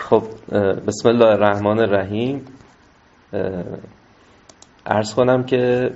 خب بسم الله الرحمن الرحیم. عرض کنم که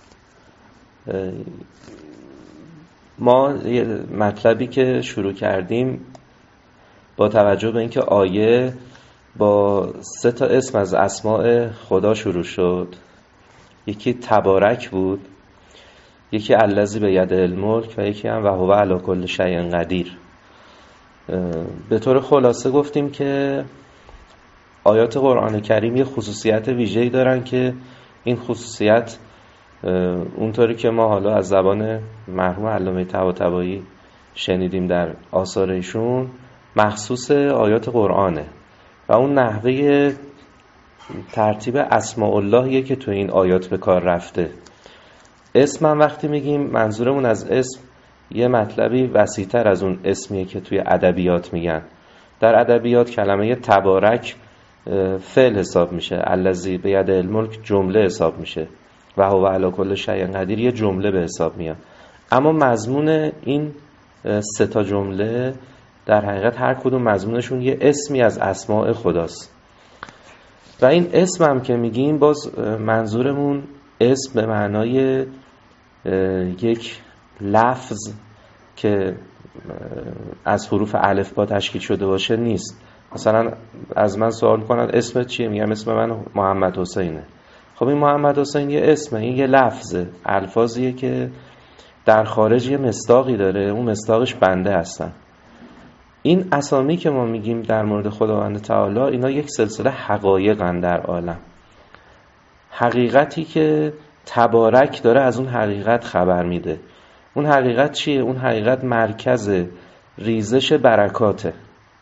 ما یه مطلبی که شروع کردیم با توجه به اینکه آیه با 3 اسم از اسماء خدا شروع شد، یکی تبارک بود، یکی الذی بیده الملک و یکی هم و هو علی کل شیء قدیر. به طور خلاصه گفتیم که آیات قرآن کریم یه خصوصیت ویژه‌ای دارن که این خصوصیت اونطوری که ما حالا از زبان مرحوم علامه طباطبایی شنیدیم در آثار ایشون مخصوص آیات قرآنه و اون نحوه ترتیب اسماء اللهیه که تو این آیات به کار رفته. اسم هم وقتی میگیم منظورمون از اسم یه مطلبی وسیع‌تر از اون اسمیه که توی ادبیات میگن. در ادبیات کلمه تبارک فعل حساب میشه، الذی بیده الملک جمله حساب میشه و هو علی کل شیء قدیر یه جمله به حساب میاد. اما مضمون این 3 جمله در حقیقت هر کدوم مضمونشون یه اسمی از اسماء خداست و این اسم هم که میگیم باز منظورمون اسم به معنای یک لفظ که از حروف الف با تشکیل شده باشه نیست. مثلا از من سوال کنن اسمت چیه؟ میگم اسم من محمد حسینه. خب این محمد حسین یه اسمه، این یه لفظه، الفاظیه که در خارج یه مصداقی داره، اون مصداقش بنده هستن. این اسامی که ما میگیم در مورد خداوند تعالی اینا یک سلسله حقایقن در عالم، حقیقتی که تبارک داره از اون حقیقت خبر میده. اون حقیقت چیه؟ اون حقیقت مرکز ریزش برکاته،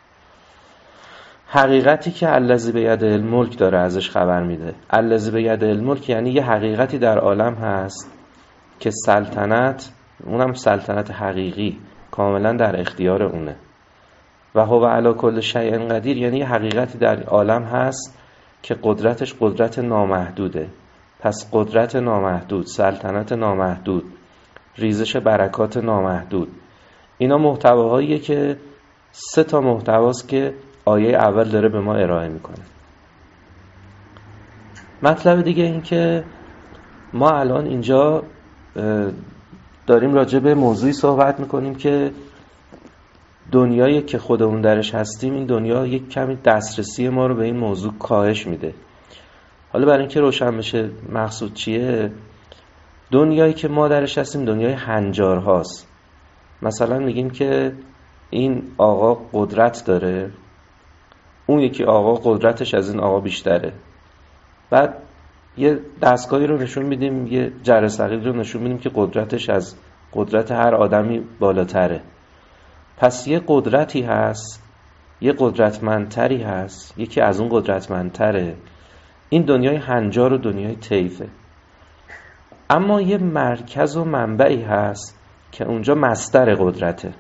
حقیقتی که الذی بیده الملک داره ازش خبر میده. الذی بیده الملک یعنی یه حقیقتی در عالم هست که سلطنت، اونم سلطنت حقیقی، کاملا در اختیار اونه. و هو علی کل شیء قدیر یعنی یه حقیقتی در عالم هست که قدرتش قدرت نامحدوده. پس قدرت نامحدود، سلطنت نامحدود، ریزش برکات نامحدود، اینا محتواهاییه که 3 محتواست که آیه اول داره به ما ارائه میکنه. مطلب دیگه این که ما الان اینجا داریم راجع به موضوعی صحبت میکنیم که دنیایی که خودمون درش هستیم، این دنیا یک کمی دسترسی ما رو به این موضوع کاهش میده. حالا برای اینکه روشن بشه مقصود چیه، دنیایی که ما درش هستیم دنیای هنجار هاست. مثلا میگیم که این آقا قدرت داره، اون یکی آقا قدرتش از این آقا بیشتره. بعد یه دستگاهی رو نشون میدیم، یه جره ثقیل رو نشون میدیم که قدرتش از قدرت هر آدمی بالاتره. پس یه قدرتی هست، یه قدرتمندتری هست، یکی از اون قدرتمندتره. این دنیای هنجار و دنیای طیفه. اما یه مرکز و منبعی هست که اونجا مصدر قدرته.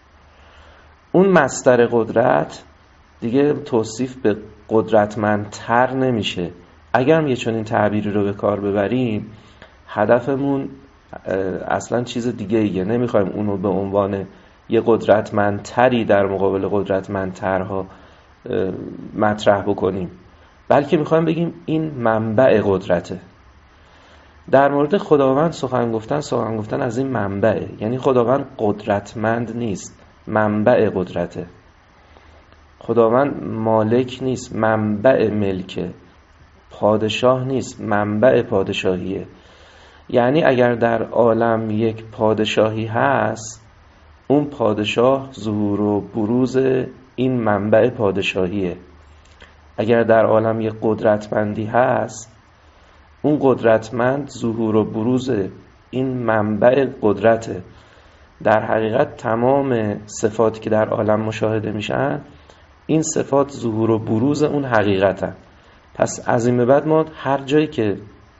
اون مصدر قدرت دیگه توصیف به قدرتمندتر نمیشه. اگر هم یه چنین تعبیری رو به کار ببریم، هدفمون اصلا چیز دیگه ایه. نمیخوایم اونو به عنوان یه قدرتمندتری در مقابل قدرتمندترها مطرح بکنیم، بلکه میخوایم بگیم این منبع قدرته. در مورد خداوند سخن گفتن از این منبعه، یعنی خداوند قدرتمند نیست، منبع قدرته. خداوند مالک نیست، منبع ملکه. پادشاه نیست، منبع پادشاهیه. یعنی اگر در عالم یک پادشاهی هست، اون پادشاه ظهور و بروز این منبع پادشاهیه. اگر در عالم یک قدرتمندی هست، اون قدرتمند ظهور و بروز این منبع قدرته. در حقیقت تمام صفاتی که در عالم مشاهده میشن، این صفات ظهور و بروز اون حقیقتن. پس از این به بعد ما هر جایی که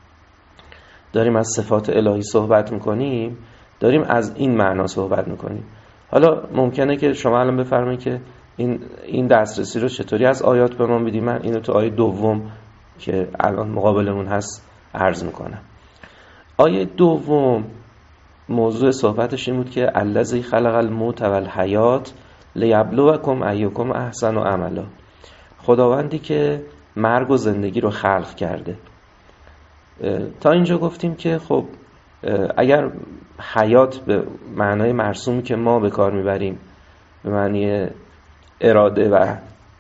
داریم از صفات الهی صحبت میکنیم، داریم از این معنا صحبت میکنیم. حالا ممکنه که شما الان بفرمایید که این دسترسی رو چطوری از آیات به ما میدیم. من اینو تو آیه 2 که الان مقابلمون هست عرض میکنم. آیه 2 موضوع صحبتش این بود که الذی خلق الموت والحیات لیبلوکم ایکم احسن عملا. خداوندی که مرگ و زندگی رو خلق کرده. تا اینجا گفتیم که خب اگر حیات به معنای مرسومی که ما به کار میبریم، به معنی اراده و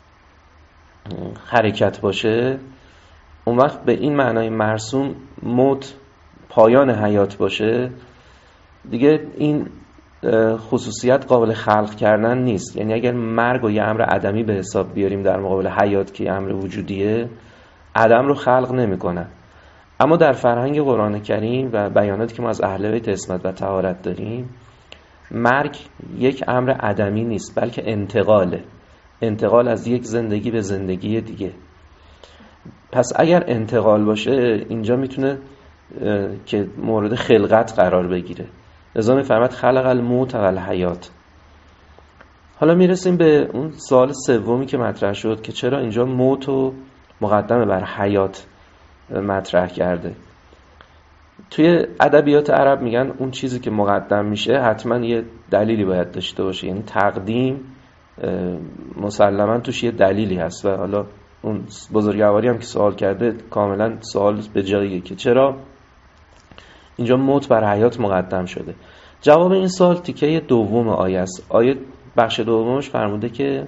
حرکت باشه، اون وقت به این معنای مرسوم موت پایان حیات باشه، دیگه این خصوصیت قابل خلق کردن نیست. یعنی اگر مرگ و یه امر عدمی به حساب بیاریم در مقابل حیات که امر وجودیه، عدم رو خلق نمی‌کنه. اما در فرهنگ قرآن کریم و بیاناتی که ما از اهل بیت عصمت و طهارت داریم، مرگ یک امر عدمی نیست، بلکه انتقال از یک زندگی به زندگی دیگه. پس اگر انتقال باشه، اینجا میتونه که مورد خلقت قرار بگیره. لذا میفرماد خلق الموت و الحیات. حالا میرسیم به اون سوال سومی که مطرح شد که چرا اینجا موت رو مقدمه بر حیات مطرح کرده. توی ادبیات عرب میگن اون چیزی که مقدم میشه حتما یه دلیلی باید داشته باشه. یعنی تقدیم مسلما توش یه دلیلی هست و حالا اون بزرگواری هم که سوال کرده کاملا سوال به جاییه که چرا اینجا موت بر حیات مقدم شده. جواب این سوال تیکه دوم آیه است. آیه بخش دومش فرموده که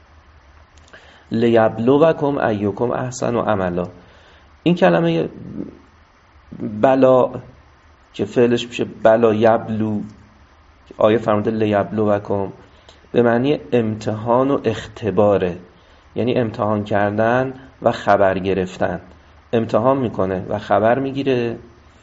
لیبلوکم ایکم احسن عملا. این کلمه بلا که فعلش میشه بلا یبلو، آیه فرموده لیبلوکم، به معنی امتحان و اختباره. یعنی امتحان کردن و خبر گرفتن. امتحان میکنه و خبر میگیره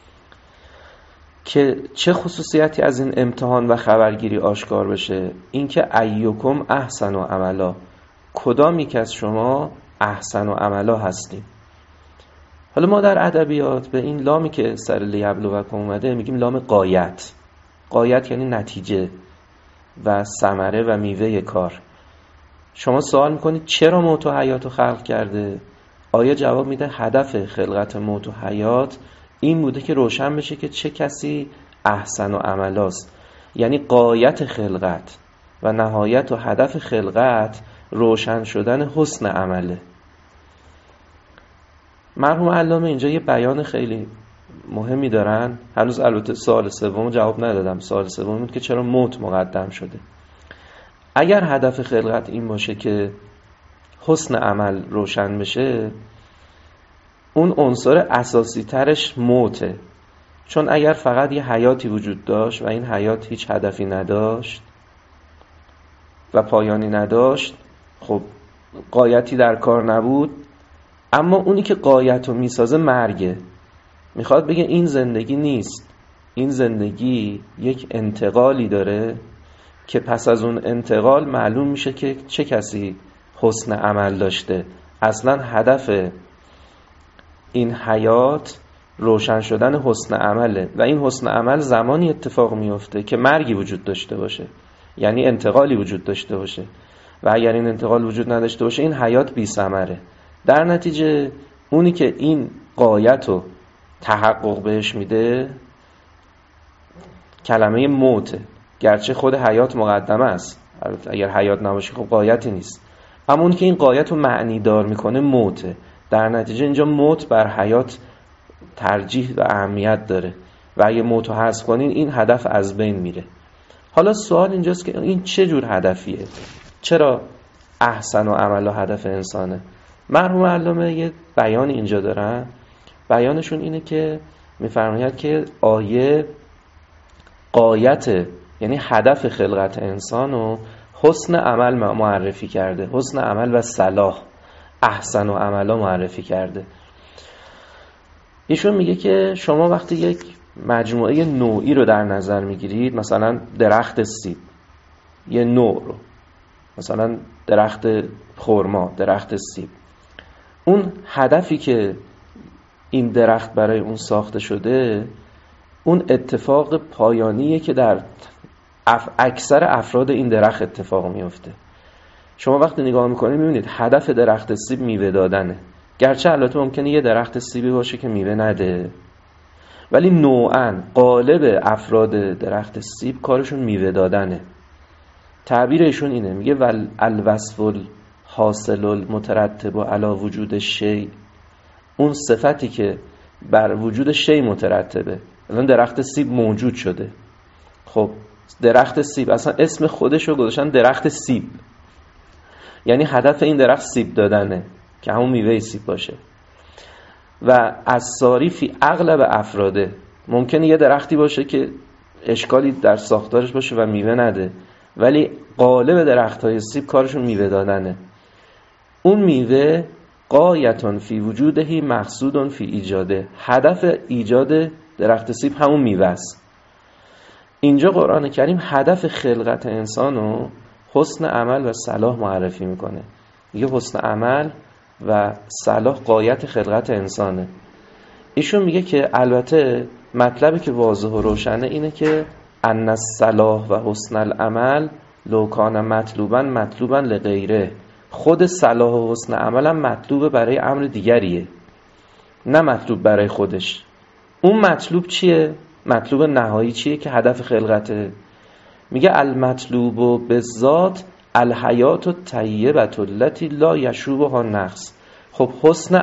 که چه خصوصیتی از این امتحان و خبرگیری آشکار بشه. این که ایکم احسن و عملا، کدام یک از شما احسن و عملا هستیم. حالا ما در ادبیات به این لامی که سر لیبلوکم اومده میگیم لام غایت. غایت یعنی نتیجه و ثمره و میوه کار. شما سوال میکنید چرا موت و حیات رو خلق کرده؟ آیه جواب میده هدف خلقت موت و حیات این بوده که روشن بشه که چه کسی احسن و عملاست. یعنی غایت خلقت و نهایت و هدف خلقت روشن شدن حسن عمله. مرحوم علامه اینجا یه بیان خیلی مهمی دارن. هنوز البته سوال سوم جواب ندادم. سوال سوم بود که چرا موت مقدم شده. اگر هدف خلقت این باشه که حسن عمل روشن بشه، اون عنصر اساسی ترش موته. چون اگر فقط یه حیاتی وجود داشت و این حیات هیچ هدفی نداشت و پایانی نداشت، خب غایتی در کار نبود. اما اونی که غایت رو میسازه مرگه. میخواد بگه این زندگی نیست، این زندگی یک انتقالی داره که پس از اون انتقال معلوم میشه که چه کسی حسن عمل داشته. اصلا هدف این حیات روشن شدن حسن عمله و این حسن عمل زمانی اتفاق میفته که مرگی وجود داشته باشه، یعنی انتقالی وجود داشته باشه. و اگر این انتقال وجود نداشته باشه این حیات بی ثمره. در نتیجه اونی که این غایت رو تحقق بهش میده کلمه موته. گرچه خود حیات مقدمه است، اگر حیات نباشه خب غایتی نیست، اما اون که این غایت رو معنی دار میکنه موته. در نتیجه اینجا موت بر حیات ترجیح و اهمیت داره و اگه موت رو حذف کنین این هدف از بین میره. حالا سوال اینجاست که این چه جور هدفیه؟ چرا احسن و عمل و هدف انسانه؟ مرحوم علامه یه بیان اینجا دارن. بیانشون اینه که میفرماید که آیه غایت یعنی هدف خلقت انسان و حسن عمل معرفی کرده. حسن عمل و صلاح، احسن و عملا معرفی کرده. ایشون میگه که شما وقتی یک مجموعه نوعی رو در نظر میگیرید، مثلا درخت سیب، یه نوع رو، مثلا درخت خرما، درخت سیب، اون هدفی که این درخت برای اون ساخته شده اون اتفاق پایانیه که در اکثر افراد این درخت اتفاق میفته. شما وقتی نگاه میکنید میبینید هدف درخت سیب میوه دادنه. گرچه البته ممکنه یه درخت سیبی باشه که میوه نده، ولی نوعاً غالب افراد درخت سیب کارشون میوه دادنه. تعبیرشون اینه، میگه الوصف حاصل المترتب علی وجود شیء، اون صفتی که بر وجود شیء مترتبه. الان درخت سیب موجود شده، خب درخت سیب اصلا اسم خودشو گذاشتن درخت سیب، یعنی هدف این درخت سیب دادنه که همون میوه سیب باشه. و الصاری فی اغلب افراده، ممکنه یه درختی باشه که اشکالی در ساختارش باشه و میوه نده، ولی غالب درخت‌های سیب کارشون میوه دادنه. اون میوه غایتون فی وجودهی مقصودون فی ایجاده، هدف ایجاد درخت سیب همون میوه است. اینجا قرآن کریم هدف خلقت انسانو حسن عمل و صلاح معرفی میکنه. میگه حسن عمل و صلاح غایت خلقت انسانه. ایشون میگه که البته مطلبی که واضح و روشنه اینه که ان الصلاح و حسن العمل لو کان مطلوبا لغیره، خود صلاح و حسن عمل هم مطلوب برای امر دیگریه، نه مطلوب برای خودش. اون مطلوب چیه؟ مطلوب نهایی چیه که هدف خلقته؟ میگه المطلوب بالذات الحیات الطیبه التي لا یشوبها نقص. خب حسن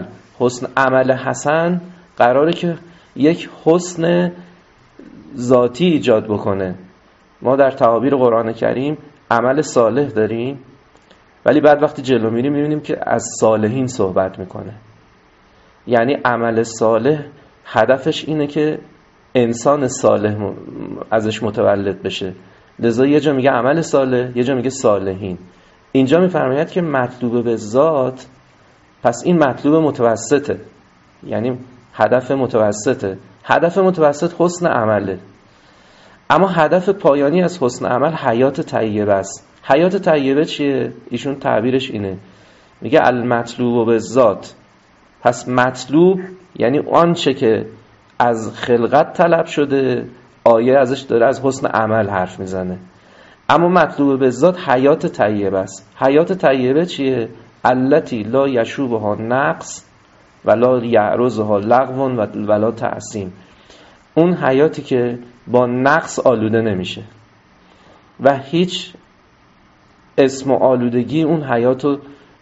عمل حسن قراره که یک حسن ذاتی ایجاد بکنه. ما در تعابیر قرآن کریم عمل صالح داریم، ولی بعد وقتی جلو میریم میبینیم که از صالحین صحبت میکنه. یعنی عمل صالح هدفش اینه که انسان صالح ازش متولد بشه، لذا یه جا میگه عمل صالح، یه جا میگه صالحین. اینجا میفرماید که مطلوب به ذات، پس این مطلوب متوسطه، یعنی هدف متوسطه. هدف متوسط حسن عمله، اما هدف پایانی از حسن عمل حیات طیبه است. حیات طیبه چیه؟ ایشون تعبیرش اینه، میگه المطلوب به ذات. پس مطلوب یعنی آنچه که از خلقت طلب شده، آیه ازش داره از حسن عمل حرف میزنه. اما مطلوب به ذات حیات طیبه است. حیات طیبه چیه؟ التی لا یشوبها نقص ولا یعرضها لغو ولا تعصیم. اون حیاتی که با نقص آلوده نمیشه و هیچ اسم و آلودگی اون حیاتو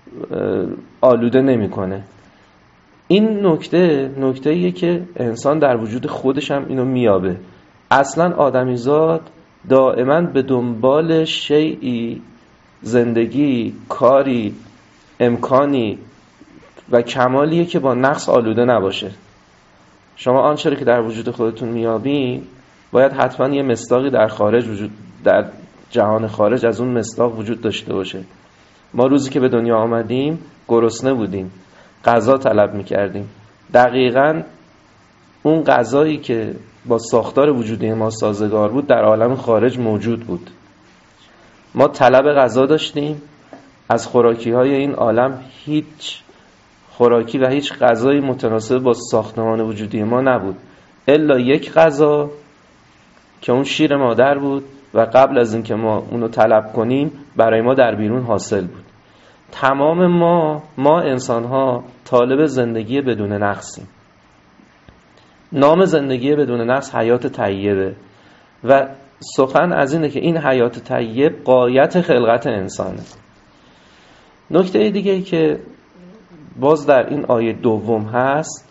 آلوده نمیکنه. این نکته‌ایه که انسان در وجود خودش هم اینو میابه. اصلا آدمیزاد دائما به دنبال شیئی، زندگی، کاری، امکانی و کمالیه که با نقص آلوده نباشه. شما آنچه که در وجود خودتون میابین باید حتما یه مصداقی در جهان خارج از اون مصداق وجود داشته باشه. ما روزی که به دنیا آمدیم گرسنه بودیم، غذا طلب میکردیم. دقیقاً اون غذایی که با ساختار وجودی ما سازگار بود در عالم خارج موجود بود. ما طلب غذا داشتیم، از خوراکی های این عالم هیچ خوراکی و هیچ غذایی متناسب با ساختمان وجودی ما نبود الا یک غذا که اون شیر مادر بود و قبل از اینکه ما اونو طلب کنیم برای ما در بیرون حاصل بود. تمام ما انسان ها طالب زندگی بدون نقصیم. نام زندگی بدون نقص حیات طیبه و سخن از اینه که این حیات طیب غایت خلقت انسانه. نکته دیگه ای که باز در این آیه دوم هست،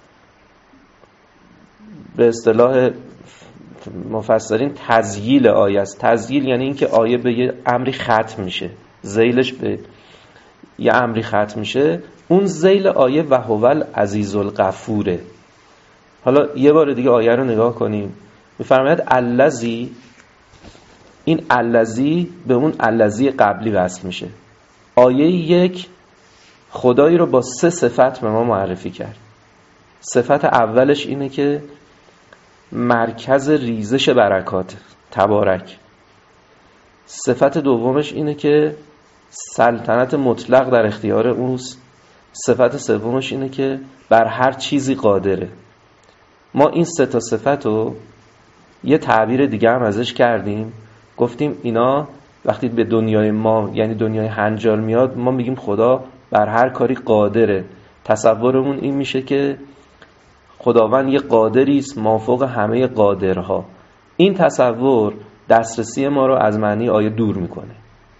به اصطلاح مفسرین تذییل آیه است. تذییل یعنی این که آیه به یه امری ختم میشه، ذیلش به یه امری ختم میشه. اون ذیل آیه و هو العزیز الغفوره. حالا یه بار دیگه آیه رو نگاه کنیم. میفرماید الذی، این الذی به اون الذی قبلی وصل میشه. آیه یک خدایی رو با 3 صفت به ما معرفی کرد. صفت اولش اینه که مرکز ریزش برکات، تبارک. صفت دومش اینه که سلطنت مطلق در اختیار اوست. صفت سومش اینه که بر هر چیزی قادره. ما این 3 تا صفت رو یه تعبیر دیگه هم ازش کردیم، گفتیم اینا وقتی به دنیای ما یعنی دنیای هنجار میاد ما میگیم خدا بر هر کاری قادره. تصورمون این میشه که خداوند یه قادری است مافوق همه قادرها. این تصور دسترسی ما رو از معنی آیه دور میکنه.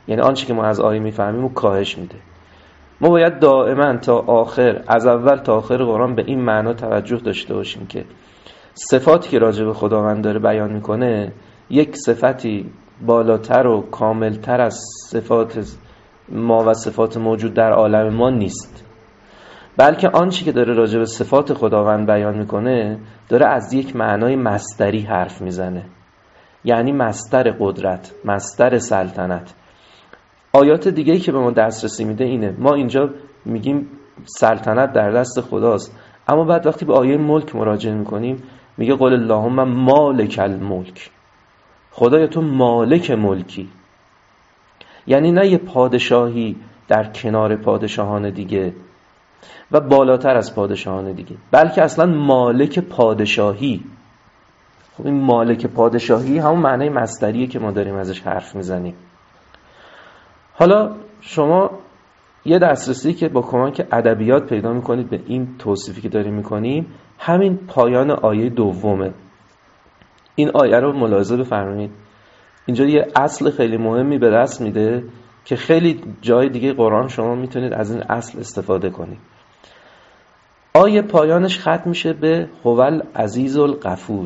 یعنی آنچه که ما از آیه میفهمیم و کاهش میده. ما باید دائما تا آخر، از اول تا آخر قرآن به این معنا توجه داشته باشیم که صفاتی که راجع به خداوند داره بیان میکنه یک صفتی بالاتر و کاملتر از صفات ما و صفات موجود در عالم ما نیست، بلکه آنچه که داره راجع به صفات خداوند بیان میکنه داره از یک معنای مصدری حرف میزنه، یعنی مصدر قدرت، مصدر سلطنت. آیات دیگه‌ای که به ما دسترسی میده اینه، ما اینجا میگیم سلطنت در دست خداست، اما بعد وقتی به آیه ملک مراجعه میکنیم میگه قل اللهم مالک الملک، خدایا تو مالک ملکی. یعنی نه یه پادشاهی در کنار پادشاهان دیگه و بالاتر از پادشاهان دیگه، بلکه اصلا مالک پادشاهی. خب این مالک پادشاهی همون معنی مصدریه که ما داریم ازش حرف میزنیم. حالا شما یه دسترسی که با کمک ادبیات پیدا میکنید به این توصیفی که داریم میکنیم، همین پایان آیه دومه. این آیه رو ملاحظه بفرمایید، اینجا یه اصل خیلی مهمی به دست میده که خیلی جای دیگه قرآن شما میتونید از این اصل استفاده کنید. آیه پایانش ختم میشه به هوال عزیز الغفور.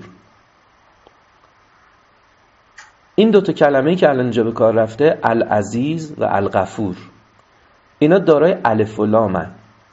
این دوتا کلمه‌ای که الان اینجا به کار رفته، العزیز و الغفور، اینا دارای الف و لامن.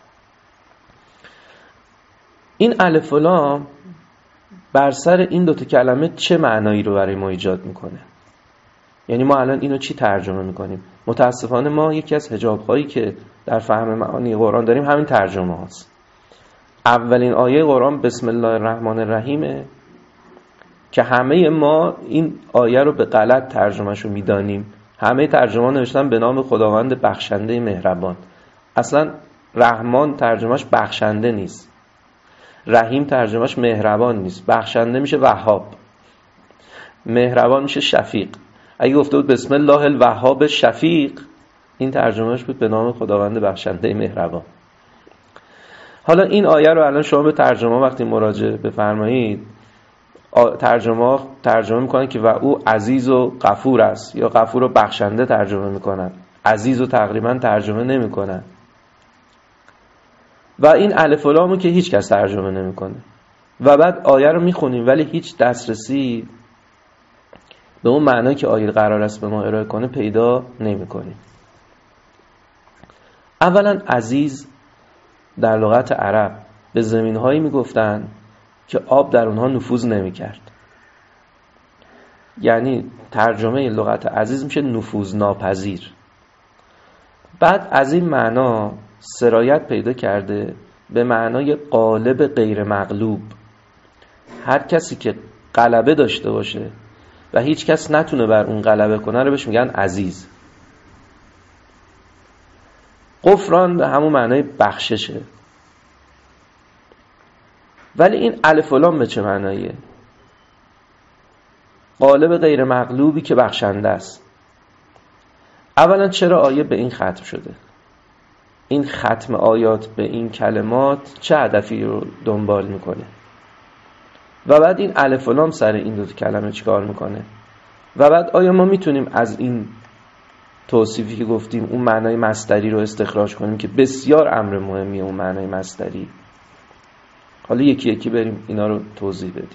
این الف و لام بر سر این دوتا کلمه چه معنایی رو برای ما ایجاد میکنه؟ یعنی ما الان اینو چی ترجمه میکنیم؟ متاسفانه ما یکی از حجاب‌هایی که در فهم معانی قرآن داریم همین ترجمه هاست. اولین آیه قرآن بسم الله الرحمن الرحیمه که همه ما این آیه رو به غلط ترجمهشو میدانیم. همه ترجمه نوشتن به نام خداوند بخشنده مهربان. اصلا رحمان ترجمهش بخشنده نیست، رحیم ترجمهش مهربان نیست. بخشنده میشه وهاب، مهربان میشه شفیق. اگه گفته بود بسم الله الوهاب شفیق، این ترجمهش بود به نام خداوند بخشنده مهربان. حالا این آیه رو الان شما به ترجمه وقتی مراجعه بفرمایید، ترجمه میکنن که و او عزیز و غفور است، یا غفور و بخشنده ترجمه میکنن، عزیز و تقریبا ترجمه نمیکنن. و این الف و لامو که هیچ کس ترجمه نمیکنه. و بعد آیه رو میخونیم ولی هیچ دسترسی به اون معنی که آیه قرار است به ما ارائه کنه پیدا نمیکنیم. اولا عزیز در لغت عرب به زمین‌هایی میگفتن که آب در اونها نفوذ نمی‌کرد. یعنی ترجمه لغت عزیز میشه نفوذ ناپذیر. بعد از این معنا سرایت پیدا کرده به معنای غالب غیر مغلوب. هر کسی که غلبه داشته باشه و هیچ کس نتونه بر اون غلبه کنه رو بهش میگن عزیز. غفران به همون معنای بخششه. ولی این الف و لام به چه معناییه؟ غالب غیر مغلوبی که بخشنده است. اولا چرا آیه به این ختم شده؟ این ختم آیات به این کلمات چه هدفی رو دنبال میکنه؟ و بعد این الف و لام سر این دو کلمه چیکار میکنه؟ و بعد آیا ما میتونیم از این توصیفی که گفتیم اون معنای مصدری رو استخراج کنیم که بسیار امر مهمیه اون معنای مصدری؟ حالا یکی یکی بریم اینا رو توضیح بدیم.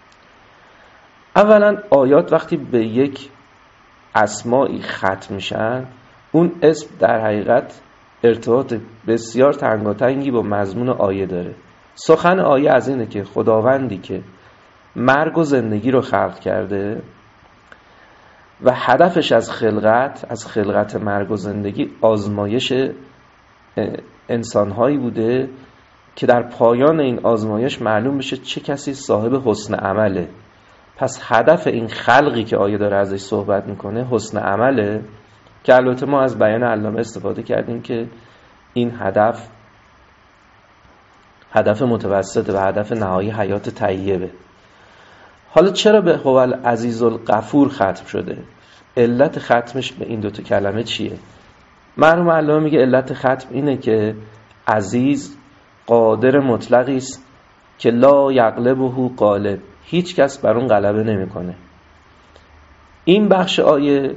اولا آیات وقتی به یک اسمایی ختم میشن، اون اسم در حقیقت ارتباط بسیار تنگاتنگی با مضمون آیه داره. سخن آیه از اینه که خداوندی که مرگ و زندگی رو خلق کرده و هدفش از خلقت مرگ و زندگی آزمایش انسانهایی بوده که در پایان این آزمایش معلوم بشه چه کسی صاحب حسن عمله. پس هدف این خلقی که آیه داره ازش صحبت میکنه حسن عمله، که البته ما از بیان علامه استفاده کردیم که این هدف متوسط و هدف نهایی حیات طیبه. حالا چرا به هوال عزیز الغفور ختم شده؟ علت ختمش به این دوتا کلمه چیه؟ مرحوم علامه میگه علت ختم اینه که عزیز قادر مطلقی است که لا یغلبه غالب، هیچ کس بر اون غلبه نمیکنه. این بخش آیه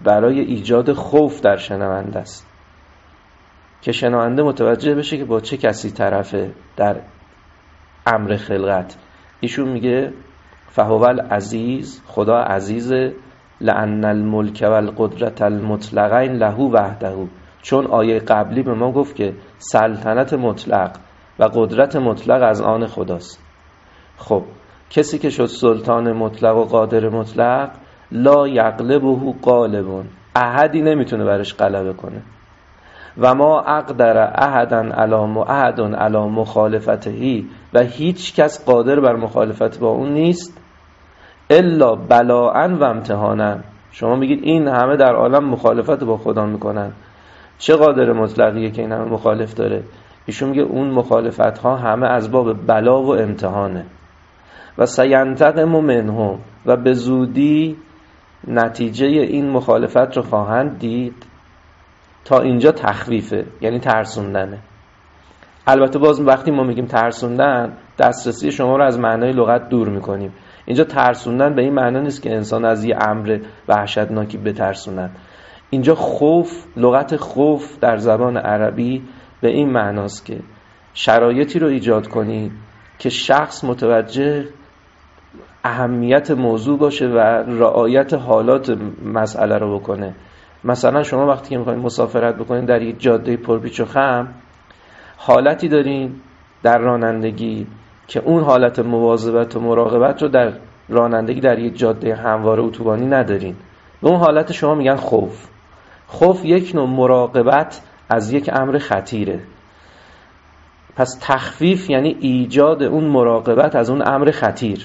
برای ایجاد خوف در شنونده است که شنونده متوجه بشه که با چه کسی طرفه در امر خلقت. ایشون میگه فهو العزیز، خدا عزیزه، لأن الملک و القدرت المطلقین له وحده، چون آیه قبلی به ما گفت که سلطنت مطلق و قدرت مطلق از آن خداست. خب کسی که شد سلطان مطلق و قادر مطلق، لا یغلبه غالب، احدی نمیتونه برش غلبه کنه. و ما اقدر احدا علی مخالفته، و هیچ کس قادر بر مخالفت با اون نیست، الا بلاء و امتحانا. شما میگید این همه در عالم مخالفت با خدا میکنن، چه قادر مطلقیه که این همه مخالف داره؟ ایشون میگه اون مخالفت ها همه از باب بلا و امتحانه. و سینتقم منهم، و به زودی نتیجه این مخالفت رو خواهند دید. تا اینجا تخویفه، یعنی ترسوندنه. البته باز وقتی ما میگیم ترسوندن، دسترسی شما رو از معنای لغت دور میکنیم. اینجا ترسوندن به این معنی نیست که انسان از یه امر وحشتناکی بترسونن. اینجا خوف، لغت خوف در زبان عربی به این معناست که شرایطی رو ایجاد کنی که شخص متوجه اهمیت موضوع باشه و رعایت حالات مسئله رو بکنه. مثلا شما وقتی که میخواین مسافرت بکنین در یک جاده پرپیچ و خم، حالتی دارین در رانندگی که اون حالت مواظبت و مراقبت رو در رانندگی در یک جاده همواره اتوبانی ندارین. به اون حالت شما میگن خوف. خوف یک نوع مراقبت از یک امر خطیره. پس تخفیف یعنی ایجاد اون مراقبت از اون امر خطیر.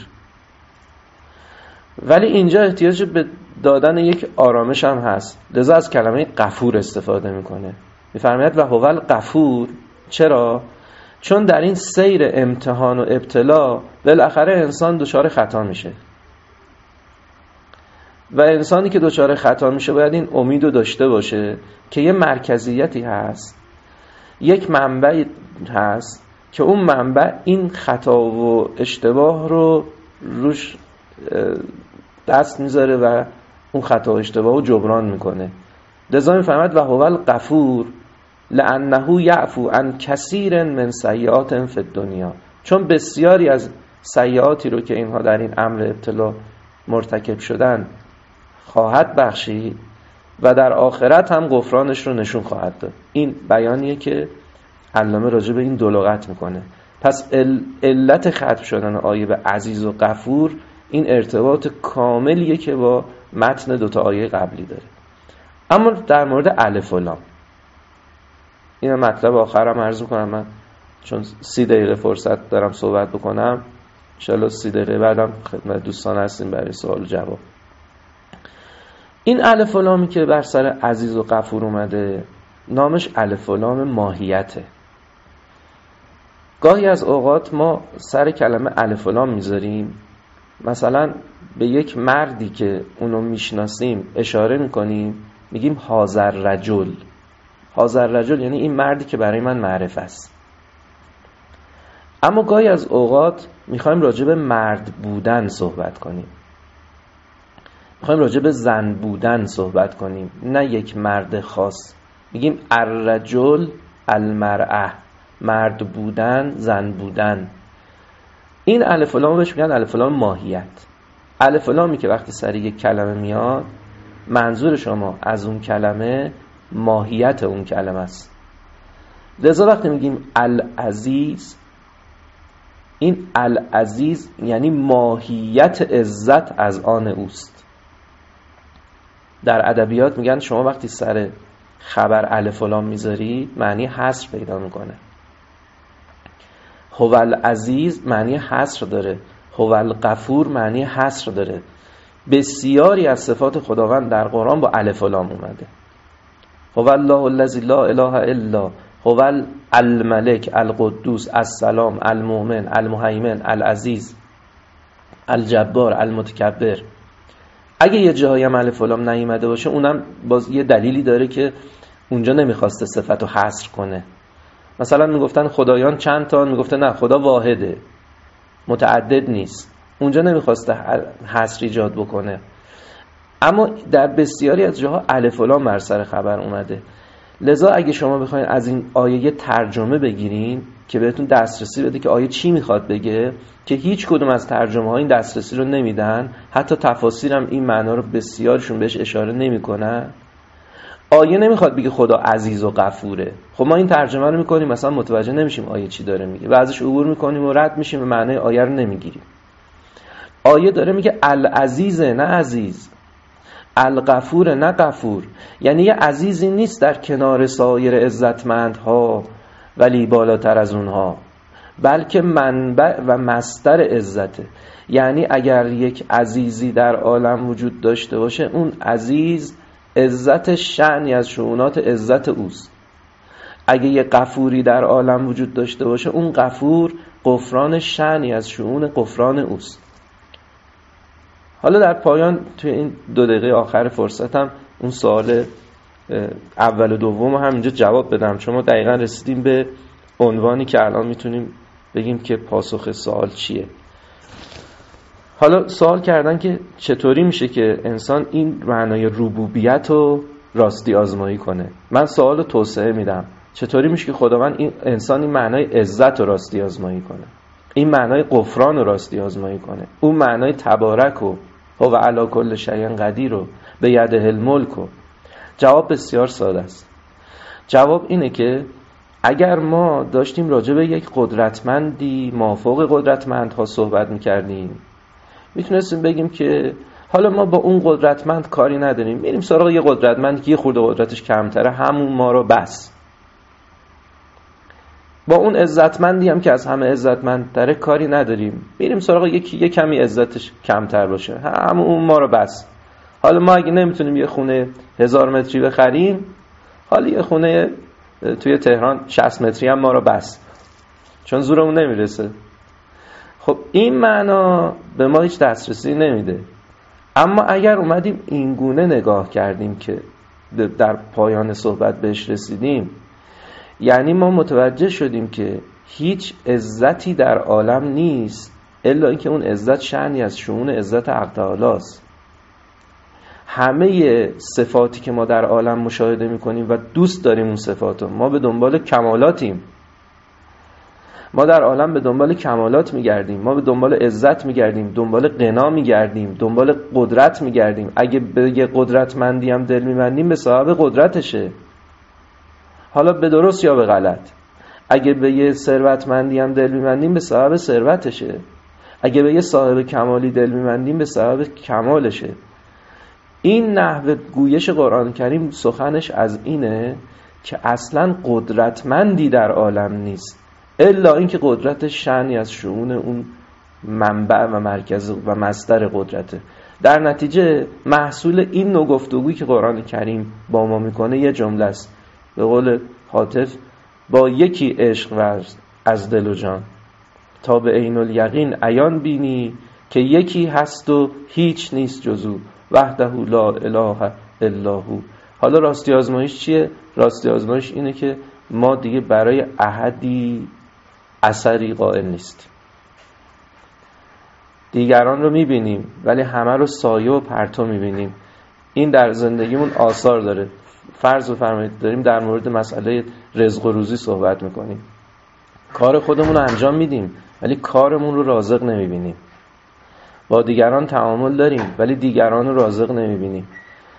ولی اینجا احتیاج به دادن یک آرامش هم هست، لذا از کلمه غفور استفاده میکنه. میفرماید و هو الغفور. چرا؟ چون در این سیر امتحان و ابتلا بالاخره انسان دچار خطا میشه، و انسانی که دچار خطا میشه باید این امید رو داشته باشه که یه مرکزیتی هست، یک منبع هست که اون منبع این خطا و اشتباه رو روش دست میذاره و اون خطا و اشتباه رو جبران میکنه. لذا میفهمد و هو الغفور لأنه یعفو عن کثیر من سیئات فی الدنیا، چون بسیاری از سیئاتی رو که اینها در این امر ابتلا مرتکب شدن خواهد بخشید و در آخرت هم غفرانش رو نشون خواهد داد. این بیانیه که علامه راجع به این دو لغت میکنه. پس علت ختم شدن آیه به عزیز و غفور این ارتباط کاملیه که با متن دوتا آیه قبلی داره. اما در مورد الف و لام، این مطلب آخرم عرض میکنم من، چون 30 دقیقه فرصت دارم صحبت بکنم، ان شاءالله 30 دقیقه بعدم خدمت دوستان هستیم برای سوال و جواب. این الف و لامی که بر سر عزیز و غفور اومده، نامش الف و لام ماهیته. گاهی از اوقات ما سر کلمه الف و لام میذاریم، مثلا به یک مردی که اونو میشناسیم اشاره میکنیم، میگیم هازر رجل. هازر رجل یعنی این مردی که برای من معرف است. اما گاهی از اوقات میخوایم راجع به مرد بودن صحبت کنیم، میخوایم راجع به زن بودن صحبت کنیم، نه یک مرد خاص. میگیم الرجل المرأه، مرد بودن، زن بودن. این الف و لام بهش میگن الف و لام ماهیت. الف و لامی که وقتی سر یک کلمه میاد، منظور شما از اون کلمه ماهیت اون کلمه است. لذا وقتی میگیم العزیز، این العزیز یعنی ماهیت عزت از آن اوست. در ادبیات میگن شما وقتی سر خبر الف و لام میذاری معنی حصر پیدا میکنه. هو العزیز معنی حصر داره، هو الغفور معنی حصر داره. بسیاری از صفات خداوند در قرآن با الف و لام اومده. هو الله الذی لا اله الا هو الملک القدوس السلام المؤمن المهیمن العزیز الجبار المتکبر. اگه یه جایی هم الف و لام نیامده باشه، اونم باز یه دلیلی داره که اونجا نمیخواسته صفت رو حصر کنه. مثلا میگفتن خدایان چند تا، میگفته نه خدا واحده، متعدد نیست. اونجا نمیخواسته حصر ایجاد بکنه. اما در بسیاری از جاها الف و لام بر سر خبر اومده. لذا اگه شما بخواید از این آیه ترجمه بگیرین که بهتون دسترسی بده که آیه چی میخواد بگه، که هیچ کدوم از ترجمه ها این دسترسی رو نمیدن، حتی تفاسیر هم این معنا رو بسیارشون بهش اشاره نمیکنن. آیه نمیخواد بگه خدا عزیز و غفوره. خب ما این ترجمه رو میکنیم مثلا متوجه نمیشیم آیه چی داره میگه و ازش عبور میکنیم و رد میشیم و معنای آیه رو نمیگیریم. آیه داره میگه العزیزه نه عزیز، الغفور نه غفور. یعنی یه عزیزی نیست در کنار سایر عزتمندها ولی بالاتر از اونها، بلکه منبع و مصدر عزته. یعنی اگر یک عزیزی در عالم وجود داشته باشه، اون عزیز عزت شأنی از شؤونات عزت اوست. اگه یه غفوری در عالم وجود داشته باشه، اون غفور غفران شأنی از شؤون غفران اوست. حالا در پایان توی این 2 دقیقه آخر فرصتم اون سوال اول و دوم هم اینجا جواب بدم، چون ما دقیقا رسیدیم به عنوانی که الان میتونیم بگیم که پاسخ سوال چیه. حالا سوال کردن که چطوری میشه که انسان این معنای ربوبیت رو راستی آزمایی کنه. من سوال رو توسعه میدم، چطوری میشه که خداوند این انسان این معنای عزت رو راستی آزمایی کنه، این معنای غفران رو راستی آزمایی کنه، اون معنای تبارک رو هو علی کل شیء قدیر رو به یده الملک رو. جواب بسیار ساده است. جواب اینه که اگر ما داشتیم راجع به یک قدرتمندی مافوق قدرتمندها صحبت میکردیم، میتونستیم بگیم که حالا ما با اون قدرتمند کاری نداریم، میریم سراغ یه قدرتمندی که یه خورده قدرتش کمتره، همون ما رو بس. با اون عزتمندی هم که از همه عزتمندتره کاری نداریم، میریم سراغ یه کمی عزتش کمتر باشه، همون ما رو بس. حالا ما اگه نمیتونیم یه خونه 1000 متری بخریم، حالا یه خونه توی تهران 60 متری هم ما رو بس، چون زورمون نمیرسه. خب این معنا به ما هیچ دسترسی نمیده. اما اگر اومدیم این گونه نگاه کردیم که در پایان صحبت بهش رسیدیم، یعنی ما متوجه شدیم که هیچ عزتی در عالم نیست الا اینکه اون عزت شأنی از شؤون عزت حق تعالی است. همه صفاتی که ما در عالم مشاهده میکنیم و دوست داریم اون صفاتو، ما به دنبال کمالاتیم. ما در عالم به دنبال کمالات میگردیم، ما به دنبال عزت میگردیم، دنبال غنا میگردیم، دنبال قدرت میگردیم. اگه به یه قدرتمندی هم دل میبندیم، به صاحب قدرتشه، حالا به درست یا به غلط. اگه به یه ثروتمندی هم دل میبندیم، به صاحب ثروتشه. اگه به یه صاحب کمالی دل میبندیم، به صاحب کمالشه. این نحوه گویش قرآن کریم سخنش از اینه که اصلا قدرتمندی در عالم نیست الا اینکه قدرتش شأنی از شؤون اون منبع و مرکز و مصدر قدرته. در نتیجه محصول این نوع گفتگویی که قرآن کریم با ما میکنه یه جمله است، به قول حاطف: با یکی عشق ورز از دل و جان، تا به عین الیقین عیان بینی که یکی هست و هیچ نیست جزو، وحده لا اله الا هو. حالا راستی آزمایش چیه؟ راستی آزمایش اینه که ما دیگه برای احدی اثری قائل نیستیم. دیگران رو میبینیم ولی همه رو سایه و پرتو میبینیم. این در زندگیمون آثار داره. فرض بفرمایید داریم در مورد مسئله رزق و روزی صحبت میکنیم، کار خودمون رو انجام میدیم ولی کارمون رو رازق نمیبینیم. با دیگران تعامل داریم ولی دیگران رو رازق نمیبینیم.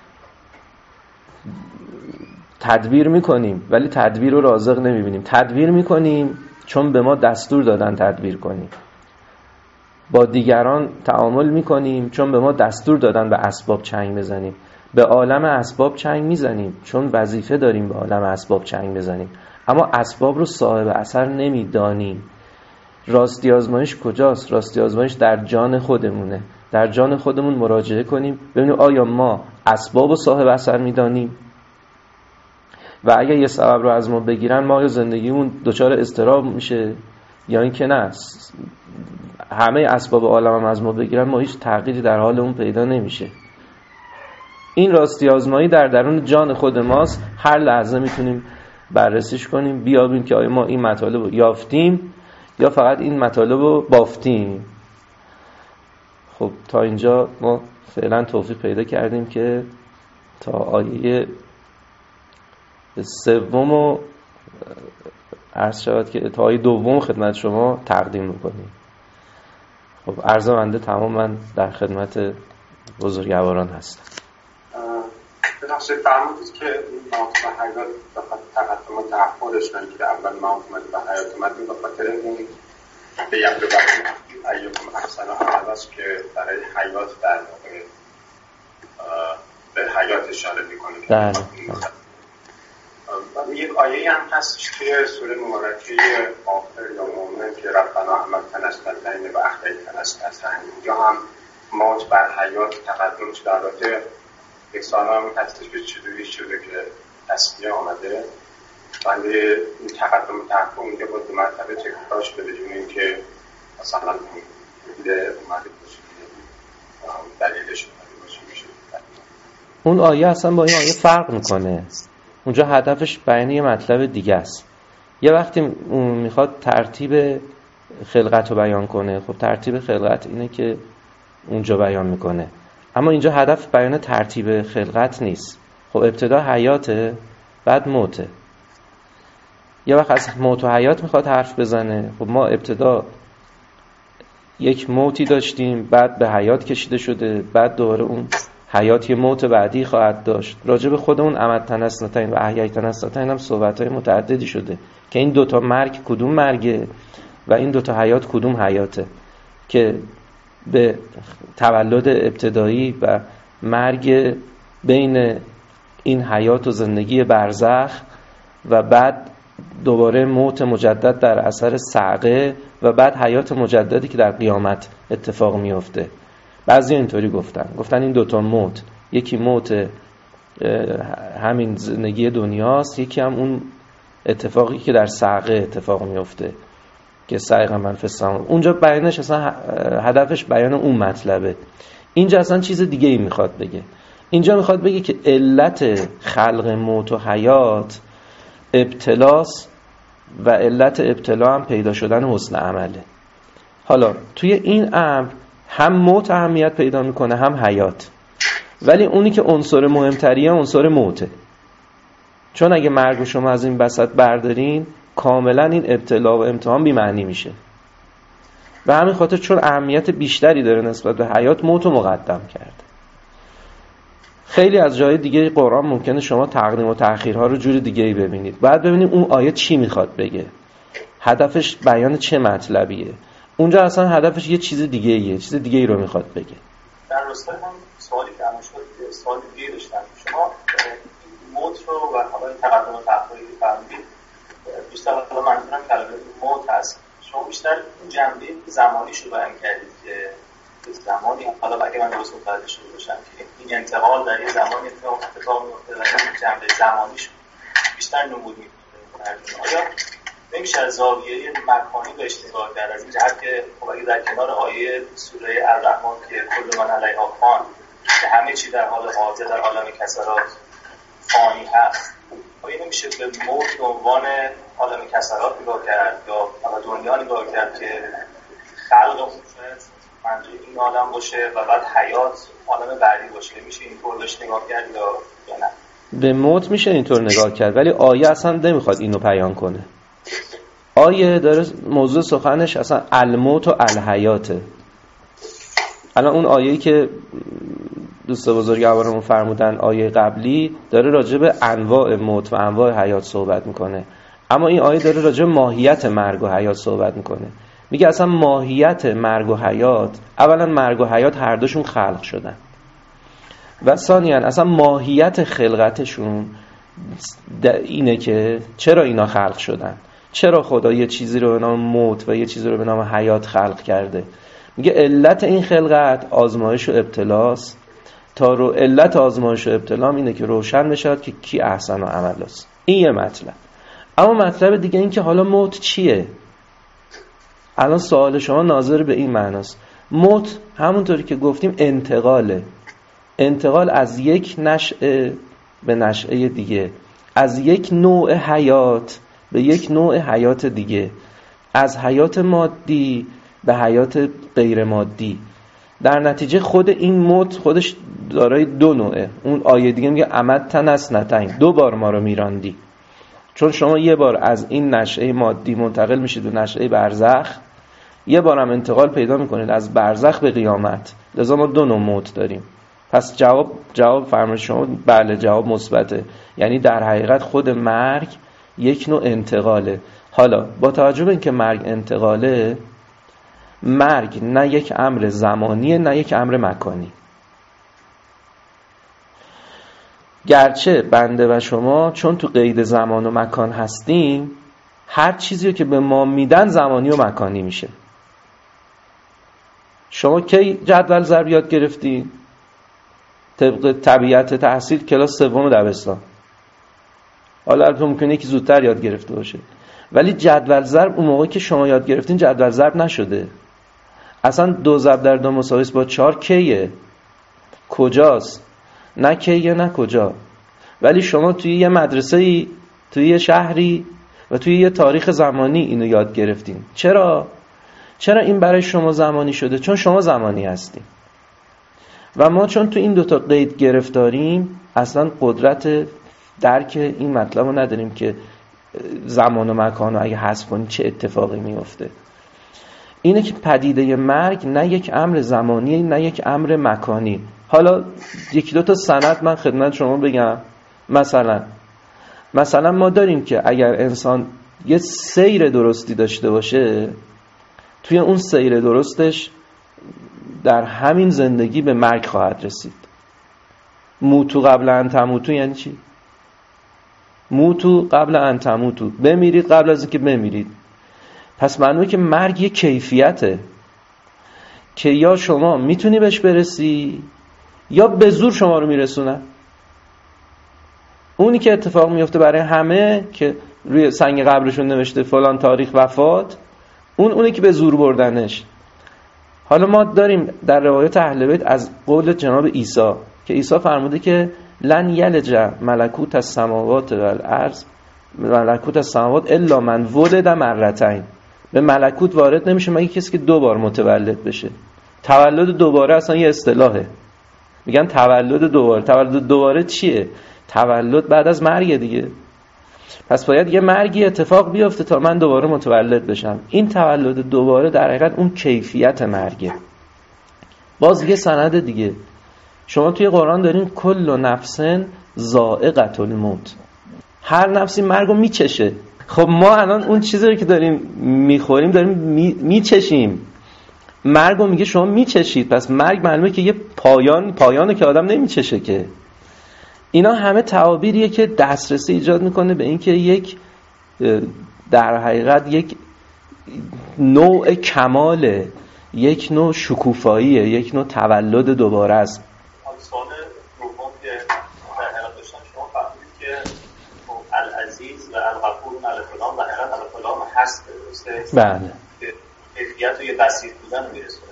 تدبیر میکنیم ولی تدبیر رو رازق نمیبینیم. تدبیر میکنیم چون به ما دستور دادن تدبیر کنیم. با دیگران تعامل میکنیم چون به ما دستور دادن به اسباب چنگ بزنیم. به عالم اسباب چنگ میزنیم چون وظیفه داریم به عالم اسباب چنگ بزنیم، اما اسباب رو صاحب اثر نمیدانیم. راستی آزمایش کجاست؟ راستی آزمایش در جان خودمونه. در جان خودمون مراجعه کنیم ببینیم آیا ما اسباب رو صاحب اثر میدانیم و اگر یه سبب رو از ما بگیرن ما آیا زندگیمون دچار اضطراب میشه یا اینکه نه همه اسباب عالم هم از ما بگیرن ما هیچ تغییری در حال اون پیدا نمیشه. این راستی آزمایی در درون جان خود ماست. هر لحظه میتونیم بررسیش کنیم، بیابیم که آیا ما این مطالب رو یافتیم یا فقط این مطالب رو بافتیم. خب تا اینجا ما فعلا توفیق پیدا کردیم که تا آیه 3 رو عرض شود که تا آیه 2 خدمت شما تقدیم میکنیم. خب عرض بنده تمام، من در خدمت بزرگواران هستم. بنابراین فرمودید که این موت و حیات بخاطر تقدم و تأخرش نه که اول موت اومد و حیات اومد، به خاطر این به یک ایوکم احسن عمل است که برای حیات در واقع به حیات اشاره میکنه. یک آیه هم هستش که سوره مبارکه آخر یا مومن که ربنا عملتنا استلزین و احییتنا استلزین، اینجا هم موت بر حیات تقدم شده. البته یک سوال هم هستش که چطوری شده که تصمیه آمده ولی این تقدم و تأخر اونجا با 2 مرتبه تکرار شده بدون اینکه مثلا بوده اومده باشه دلیلش اومده باشه میشه. اون آیه اصلا با این آیه فرق میکنه. اونجا هدفش بیان یه مطلب دیگه است. یه وقتی میخواد ترتیب خلقت رو بیان کنه، خب ترتیب خلقت اینه که اونجا بیان میکنه، اما اینجا هدف بیان ترتیب خلقت نیست. خب ابتدا حیاته، بعد موته. یه وقت از موت و حیات میخواد حرف بزنه. خب ما ابتدا یک موتی داشتیم، بعد به حیات کشیده شده، بعد دوباره اون حیات یه موت بعدی خواهد داشت. راجع به خودمون امتنا اثنتین و احییتنا اثنتین هم صحبت‌های متعددی شده که این 2 مرگ کدوم مرگه و این 2 حیات کدوم حیاته، که به تولد ابتدایی و مرگ بین این حیات و زندگی برزخ و بعد دوباره موت مجدد در اثر صعقه و بعد حیات مجددی که در قیامت اتفاق میفته. بعضی اینطوری گفتن این 2 موت، یکی موت همین زندگی دنیاست، یکی هم اون اتفاقی که در صعقه اتفاق میفته که صعق من فی السماء. اونجا بیانش اصلا هدفش بیان اون مطلبه. اینجا اصلا چیز دیگه ای میخواد بگه. اینجا میخواد بگه که علت خلق موت و حیات ابتلاست و علت ابتلا هم پیدا شدن حسن عمله. حالا توی این امر هم موت اهمیت پیدا میکنه هم حیات، ولی اونی که عنصر مهمتریه عنصر موته. چون اگه مرگ شما از این بسط بردارین کاملا این ابتلا و امتحان بی معنی میشه. به همین خاطر چون اهمیت بیشتری داره نسبت به حیات، موت رو مقدم کرده. خیلی از جای دیگه قرآن ممکنه شما تقدیم و تأخیرها رو جور دیگه‌ای ببینید. بعد ببینیم اون آیه چی میخواد بگه، هدفش بیان چه مطلبیه. اونجا اصلا هدفش یه چیز دیگه‌ایه، چیز دیگه‌ای رو میخواد بگه. در راستای هم سوالی که همون شد، سوال دیگه داشتم. شما موت رو و حالا تقدم و تأخیری که فرمودید، بیشتر حالا منظورم کلمه موت هست. شما بیشتر این جنبه زمانیش رو بیان کردید که زمانی، حالا اگه من درست متوجه شده باشم، که این انتقال در یه زمانی اتفاق میفته و این جنبه زمانیش بیشتر نمود میکنه. آیا نمیشه از زاویه مکانی بهش نگاه کرد، از این جهت که خب اگه در کنار آیه سوره الرحمن که کل من علیها فان که همه چی در حال حاضر در عالم کسرات فانی هست، آیا نمیشه به موت به عنوان عالم کسرات نگاه کرد یا حالا دنیا نگاه کرد که خلق شاید منظور این عالم باشه و بعد حیات عالم بعدی باشه؟ میشه اینطور بهش نگاه کرد یا نه؟ به موت میشه اینطور نگاه کرد، ولی آیه اصلا نمیخواد اینو بیان کنه. آیه داره موضوع سخنش اصلا الموت و الحیاته. الان اون آیه‌ای که دوست بزرگوارمون فرمودن آیه قبلی داره راجع به انواع موت و انواع حیات صحبت میکنه، اما این آیه داره راجع به ماهیت مرگ و حیات صحبت میکنه. میگه اصلا ماهیت مرگ و حیات، اولا مرگ و حیات هر دوشون خلق شدن و ثانیاً اصلا ماهیت خلقتشون اینه که چرا اینا خلق شدن، چرا خدا یه چیزی رو به نام موت و یه چیزی رو به نام حیات خلق کرده. میگه علت این خلقت آزمایش و ابتلاست، تا رو علت آزمایش و ابتلا اینه که روشن بشه که کی احسن و عمل است. این یه مطلب. اما مطلب دیگه این که حالا موت چیه؟ الان سوال شما ناظر به این معناست. موت همونطوری که گفتیم انتقاله، انتقال از یک نشأه به نشأه دیگه، از یک نوع حیات به یک نوع حیات دیگه، از حیات مادی به حیات غیر مادی. در نتیجه خود این موت خودش دارای دو نوعه. اون آیه دیگه میگه امتن اثنتین، 2 بار ما رو میراندی. چون شما یه بار از این نشأه مادی منتقل میشید به نشأه برزخ، یه بار هم انتقال پیدا میکنید از برزخ به قیامت. لذا ما 2 نوع موت داریم. پس جواب فرمایش شما بله، جواب مثبته. یعنی در حقیقت خود مرگ یک نوع انتقاله. حالا با توجه به اینکه مرگ انتقاله، مرگ نه یک امر زمانیه نه یک امر مکانی. گرچه بنده و شما چون تو قید زمان و مکان هستیم، هر چیزی که به ما میدن زمانی و مکانی میشه. شما کی جدول ضرب یاد گرفتین؟ طبق طبیعت تحصیل کلاس 3 دبستان. حالا البته ممکنه یکی زودتر یاد گرفته باشه، ولی جدول ضرب اون موقعی که شما یاد گرفتین جدول ضرب نشده. اصلا 2 ضرب در 2 مساوی با 4 کیه؟ کجاست؟ نه کیه نه کجا. ولی شما توی یه مدرسه‌ای، توی یه شهری و توی یه تاریخ زمانی اینو یاد گرفتین. چرا این برای شما زمانی شده؟ چون شما زمانی هستین. و ما چون تو این 2 تا قید گرفتاریم، اصلا قدرت درک این مطلب رو نداریم که زمان و مکان رو اگه حذف کنیم چه اتفاقی میفته. اینه که پدیده مرگ نه یک امر زمانی نه یک امر مکانی. حالا 1-2 تا سند من خدمت شما بگم. مثلا ما داریم که اگر انسان یه سیر درستی داشته باشه، توی اون سیر درستش در همین زندگی به مرگ خواهد رسید. موتو قبل ان تموتو یعنی چی؟ موتو قبل ان تموتو، بمیرید قبل از اینکه بمیرید. پس معنیه که مرگ یه کیفیته که یا شما میتونی بهش برسی یا به زور شما رو میرسونه. اونی که اتفاق میفته برای همه که روی سنگ قبرشون نوشته فلان تاریخ وفات، اونی که به زور بردنش. حالا ما داریم در روایت اهل بیت از قول جناب عیسی که عیسی فرموده که لن یلج ملکوت السماوات والارض ملکوت السماوات الا من ولد مرتين. به ملکوت وارد نمیشه مگه کسی که 2 بار متولد بشه. تولد دوباره اصلا یه اصطلاحه. میگن تولد دوباره. تولد دوباره چیه؟ تولد بعد از مرگ دیگه. پس باید یه مرگی اتفاق بیفته تا من دوباره متولد بشم. این تولد دوباره در حقیقت اون کیفیت مرگه. باز یه سند دیگه، شما توی قرآن دارین کل نفس ذائقة الموت، هر نفسی مرگو میچشه. خب ما الان اون چیزی رو که داریم میخوریم داریم میچشیم. مرگو میگه شما میچشید، پس مرگ معلومه که یه پایانه که آدم نمیچشه که. اینا همه تعابیریه که دسترسی ایجاد میکنه به این که یک در حقیقت یک نوع کماله، یک نوع شکوفاییه، یک نوع تولد دوباره است. سوال دوم که در حقیقت داشتن شما فهمیدید که العزیز و الغفور الفلان و حقیقت الفلان هست، درسته؟ بله. کیفیت و یه بسیط بودن رو میرسونه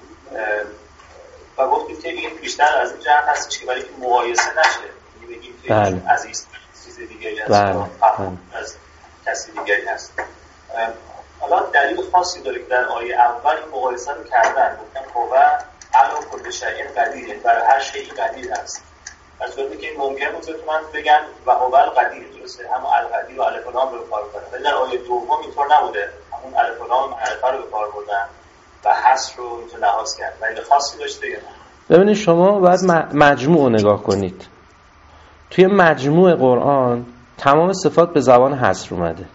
و گفتید که این بیشتر از این جهت هستش که برای که مقایسه نشه، بگیم که بله. عزیز چیز دیگری هست بله. از کسی دیگری هست. حالا دلیل خاصی داره که در آیه اول این مقایسه رو کردن، گفتن هو علی کل شیء قدیر، برای هر شیئی قدیر هست. از صورتی که این ممکن بود که من بگن و هو القدیر، درسته، همون القدیر و الفلان رو کار بردن، ولی در آیه دوم اینطور نبوده، همون الفلان معرفه رو به کار بردن و حصر رو اینطور لحاظ کرد. دلیل خاصی داشته یا نه؟ ببینید شما باید مجموع رو نگاه کنید. توی مجموع قرآن تمام صفات به زبان حصر اومده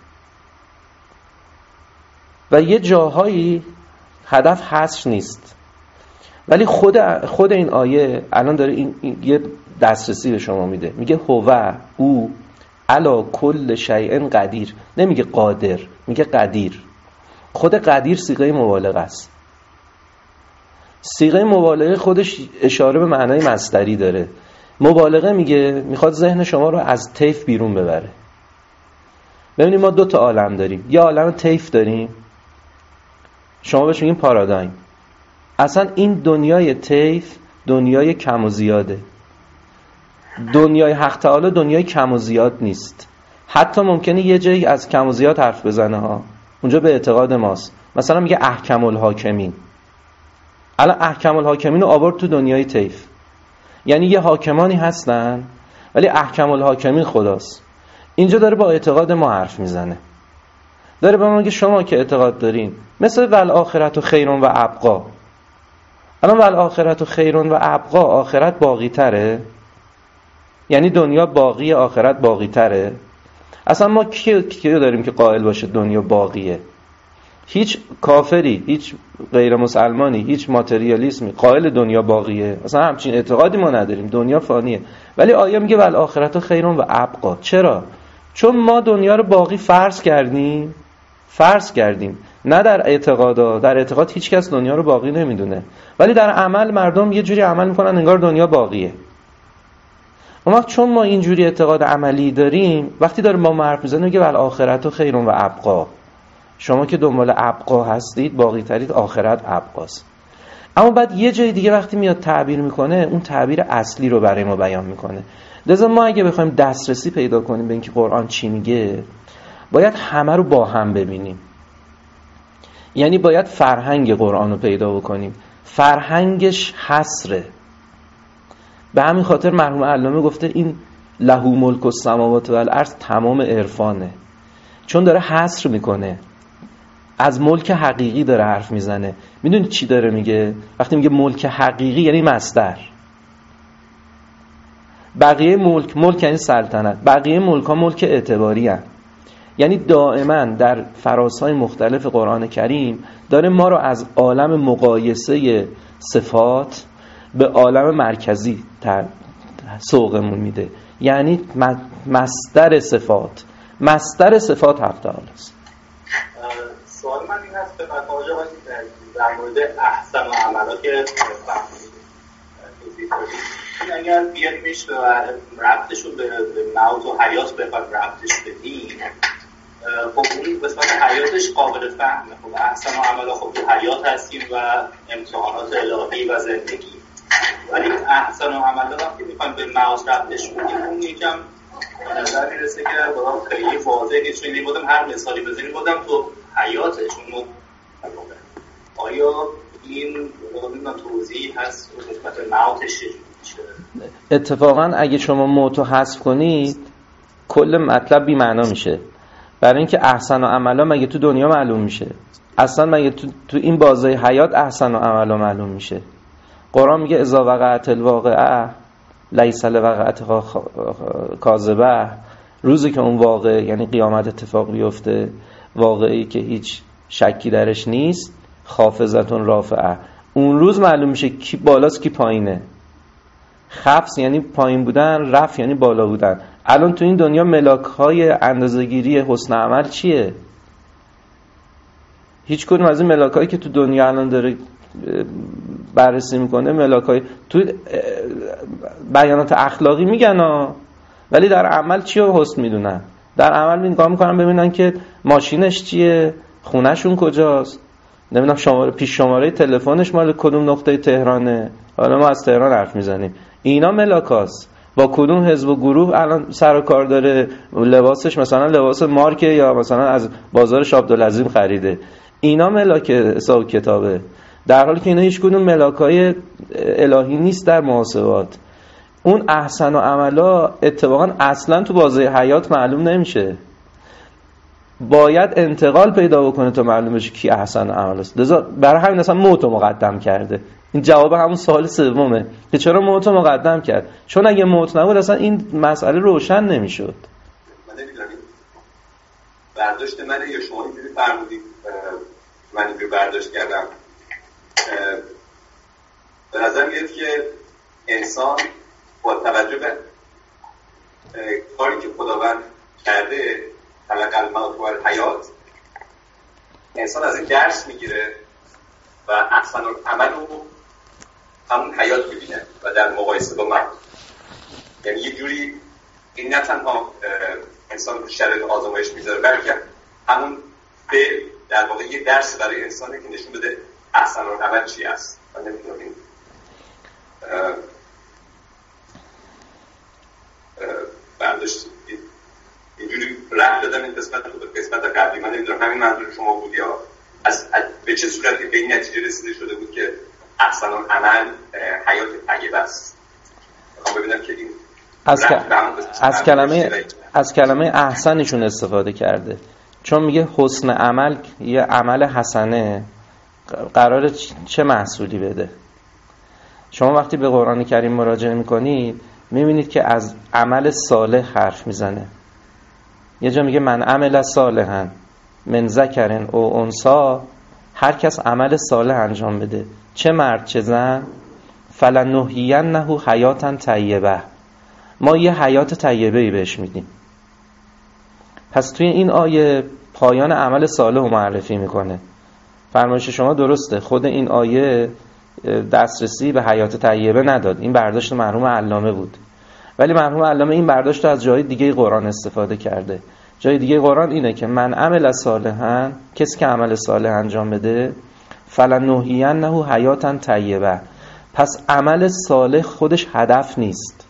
و یه جاهایی هدف حصر نیست، ولی خود این آیه الان داره این یه دسترسی به شما میده. میگه هو او علی کل شیء قدیر، نمیگه قادر، میگه قدیر. خود قدیر صیغه مبالغه است. صیغه مبالغه خودش اشاره به معنای مصدری داره. مبالغه میگه میخواد ذهن شما رو از طیف بیرون ببره. ببینید ما 2 تا عالم داریم. یه عالم طیف داریم، شما بهش میگین پارادایم. اصلا این دنیای طیف دنیای کم و زیاده. دنیای حق تعالی دنیای کم و زیاد نیست. حتی ممکنه یه جایی از کم و زیاد حرف بزنه ها، اونجا به اعتقاد ماست. مثلا میگه احکم الحاکمین. الان احکام الحاکمین رو آورد تو دنیای طیف. یعنی یه حاکمانی هستن ولی احکام الحاکمین خداست. اینجا داره با اعتقاد ما حرف میزنه، داره به ما میگه شما که اعتقاد دارین مثل والآخرت خیرون و ابقا. الان والآخرت خیرون و ابقا، آخرت باقی تره؟ یعنی دنیا باقی، آخرت باقی تره؟ اصلا ما کیو داریم که قائل باشه دنیا باقیه؟ هیچ کافری، هیچ غیر مسلمانی، هیچ ماتریالیسمی قائل دنیا باقیه؟ اصلا همچین اعتقادی ما نداریم، دنیا فانیه. ولی آیه میگه والآخرت خیرون و ابقا. چرا؟ چون ما دنیا رو باقی فرض کردیم. نه در اعتقادا، در اعتقاد هیچ کس دنیا رو باقی نمیدونه، ولی در عمل مردم یه جوری عمل میکنن انگار دنیا باقیه. اون وقت چون ما اینجوری اعتقاد عملی داریم، وقتی داره ما حرف میزنه میگه والآخرت خیرون و ابقا. شما که دنبال ابقا هستید، باقی ترید، آخرت ابقاست. اما بعد یه جای دیگه وقتی میاد تعبیر میکنه، اون تعبیر اصلی رو برای ما بیان میکنه. لذا ما اگه بخوایم دسترسی پیدا کنیم به اینکه قرآن چی میگه، باید همه رو با هم ببینیم. یعنی باید فرهنگ قرآن رو پیدا بکنیم. فرهنگش حصره. به همین خاطر مرحوم علامه گفته این لهو ملک السماوات و الارض تمام عرفانه، چون داره حصر میکنه، از ملک حقیقی داره حرف میزنه. میدونید چی داره میگه؟ وقتی میگه ملک حقیقی یعنی مصدر. بقیه ملک یعنی سلطنت، بقیه ملک ها ملک اعتباری هست. یعنی دائما در فرازهای مختلف قرآن کریم داره ما رو از عالم مقایسه صفات به عالم مرکزی سوقمون میده. یعنی مصدر صفات حق تعالی است. سوال من این است که در مورد احسن و عملا که این اگر بیاریمش و ربطش رو به موت و حیات بخوایم ربطش بدیم، خب اون قسمت حیاتش قابل فهمه. خب احسن و عملا خب تو حیات هستیم و امتحانات الهی و زندگی، ولی احسن و عملا وقتی میخوایم به موت ربطش بدیم اون یکم به نظر میرسه که برام خیلی واضحه. چون بودم هر مثالی بزنیم بودم تو حیاتشون آیا این توضیح هست و قسمت موتش چجوری؟ اتفاقا اگه شما موت رو حذف کنید کل مطلب بی معنا میشه. برای اینکه احسن و عملا مگه تو دنیا معلوم میشه؟ اصلا مگه تو این بازه حیات احسن و عملا معلوم میشه؟ قرآن میگه اذا وقعت الواقعه لیس لوقعتها کاذبه. روزی که اون واقعه یعنی قیامت اتفاق بیفته، واقعی که هیچ شکی درش نیست، خافضتون رافعه. اون روز معلوم میشه کی بالاست کی پایینه. خفض یعنی پایین بودن، رفع یعنی بالا بودن. الان تو این دنیا ملاک‌های اندازه‌گیری حسن عمل چیه؟ هیچ کدوم از این ملاک‌هایی که تو دنیا الان داره بررسی میکنه، ملاک‌های تو بیانات اخلاقی میگن ولی در عمل چی رو حسن میدونن؟ در عمل نگاه میکنن ببینن که ماشینش چیه، خونهشون کجاست، نمیدونم پیش شماره تلفنش مال کدوم نقطه تهرانه. حالا ما از تهران حرف میزنیم. اینا ملاکاست. با کدوم حزب و گروه الان سر و کار داره، لباسش مثلا لباس مارکه یا مثلا از بازار شابدالعظیم خریده. اینا ملاک حساب کتابه، در حالی که اینا هیچ کدوم ملاکای الهی نیست در محاسبات. اون احسن و عملا اتفاقا اصلا تو بازه حیات معلوم نمیشه. باید انتقال پیدا بکنه تا معلوم بشه کی احسن و عمل است. لذا برای همین اصلا موت رو مقدم کرده. این جواب همون سوال سومه که چرا موت رو مقدم کرد. چون اگه موت نبود اصلا این مسئله روشن نمیشد. من نمیدونم برداشت منه یا شما اینجوری فرمودید، من اینجوری برداشت کردم. به نظر میاد که انسان با توجه به کاری که خداوند کرده، خلق الموت و الحیات، انسان از این درس میگیره و احسن العمل رو همون حیات ببینه و در مقایسه با موت. یعنی یه جوری این نه تنها انسان رو شرایط آزمایش میذاره، بلکه همون فعل در واقع یه درس برای انسانه که نشون بده احسن العمل چی است. من نمیدونم این برداشت اینجوری رفت دادم این قسمت رو به قسمت قبلی. من نمیدونم همین منظور شما بود یا به چه صورتی به این نتیجه رسیده شده بود که احسن العمل حیات طیبه است. میخوام ببینم که این از کلمه احسنشون استفاده کرده، چون میگه حسن عمل یه عمل حسنه قراره چه محصولی بده. شما وقتی به قرآن کریم مراجعه میکنید میبینید که از عمل صالح حرف میزنه. یه جا میگه من عمل صالحا من ذکر او انثی، هر کس عمل صالح انجام بده، چه مرد چه زن، فلنحیینه حیاتا طیبه، ما یه حیات طیبه‌ای بهش میدیم. پس توی این آیه پایان عمل صالح رو معرفی میکنه. فرمایش شما درسته، خود این آیه دسترسی به حیات طیبه نداد، این برداشت مرحوم علامه بود، ولی مرحوم علامه این برداشت رو از جای دیگه قرآن استفاده کرده. جای دیگه قرآن اینه که من عمل صالحا، کسی که عمل صالح انجام بده، فلنحیینه حیاتا طیبه. پس عمل صالح خودش هدف نیست.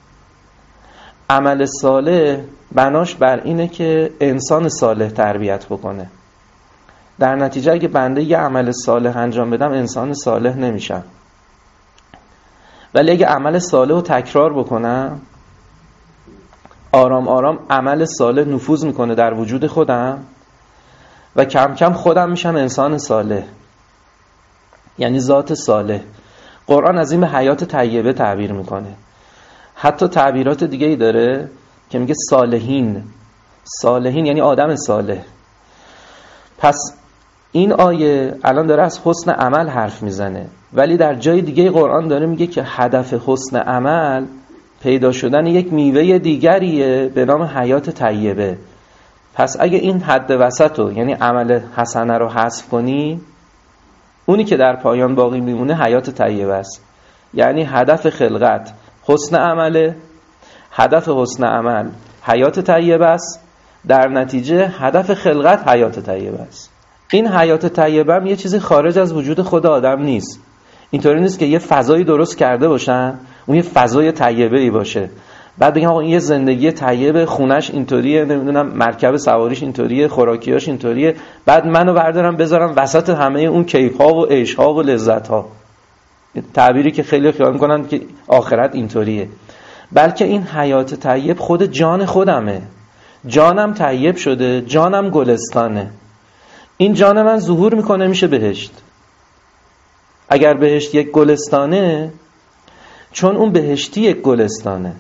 عمل صالح بناش بر اینه که انسان صالح تربیت بکنه. در نتیجه اگه بنده یه عمل صالح انجام بدم انسان صالح نمیشم، ولی اگه عمل صالح رو تکرار بکنم آرام آرام عمل صالح نفوذ میکنه در وجود خودم و کم کم خودم میشم انسان صالح، یعنی ذات صالح. قرآن از این به حیات طیبه تعبیر میکنه. حتی تعبیرات دیگه ای داره که میگه صالحین. صالحین یعنی آدم صالح. پس این آیه الان داره از حسن عمل حرف میزنه، ولی در جای دیگه قرآن داره میگه که هدف حسن عمل پیدا شدن یک میوه دیگریه به نام حیات طیبه. پس اگه این حد وسط رو، یعنی عمل حسنه رو حذف کنی، اونی که در پایان باقی میمونه حیات طیبه است. یعنی هدف خلقت حسن عمله، هدف حسن عمل حیات طیبه است، در نتیجه هدف خلقت حیات طیبه است. این حیات طیبه هم یه چیزی خارج از وجود خود آدم نیست. اینطوری نیست که یه فضایی درست کرده باشن اون یه فضای طیبه‌ای باشه، بعد بگم آقا این یه زندگی طیبه، خونش اینطوریه، نمیدونم مرکب سواریش اینطوریه، خوراکیاش اینطوریه، بعد منو بردارم بذارم وسط همه اون کیف‌ها و عیش‌ها و لذت‌ها. تعبیری که خیلی خیال می‌کنن که آخرت اینطوریه. بلکه این حیات طیب خود جان خودمه. جانم طیب شده، جانم گلستانه. این جان من ظهور میکنه میشه بهشت. اگر بهشت یک گلستانه، چون اون بهشتی یک گلستانه،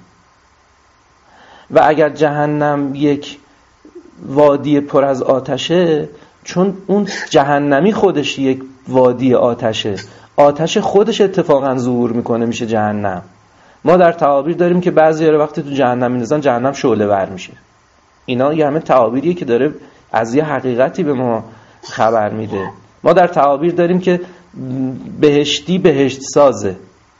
و اگر جهنم یک وادی پر از آتشه، چون اون جهنمی خودش یک وادی آتشه، آتش خودش اتفاقا ظهور میکنه میشه جهنم. ما در تعابیر داریم که بعضی وقتی تو جهنم میندازن جهنم شعله ور میشه. اینا یه همه تعابیریه که داره از یه حقیقتی به ما خبر میده. ما در تعابیر داریم که بهشتی بهشت سازه.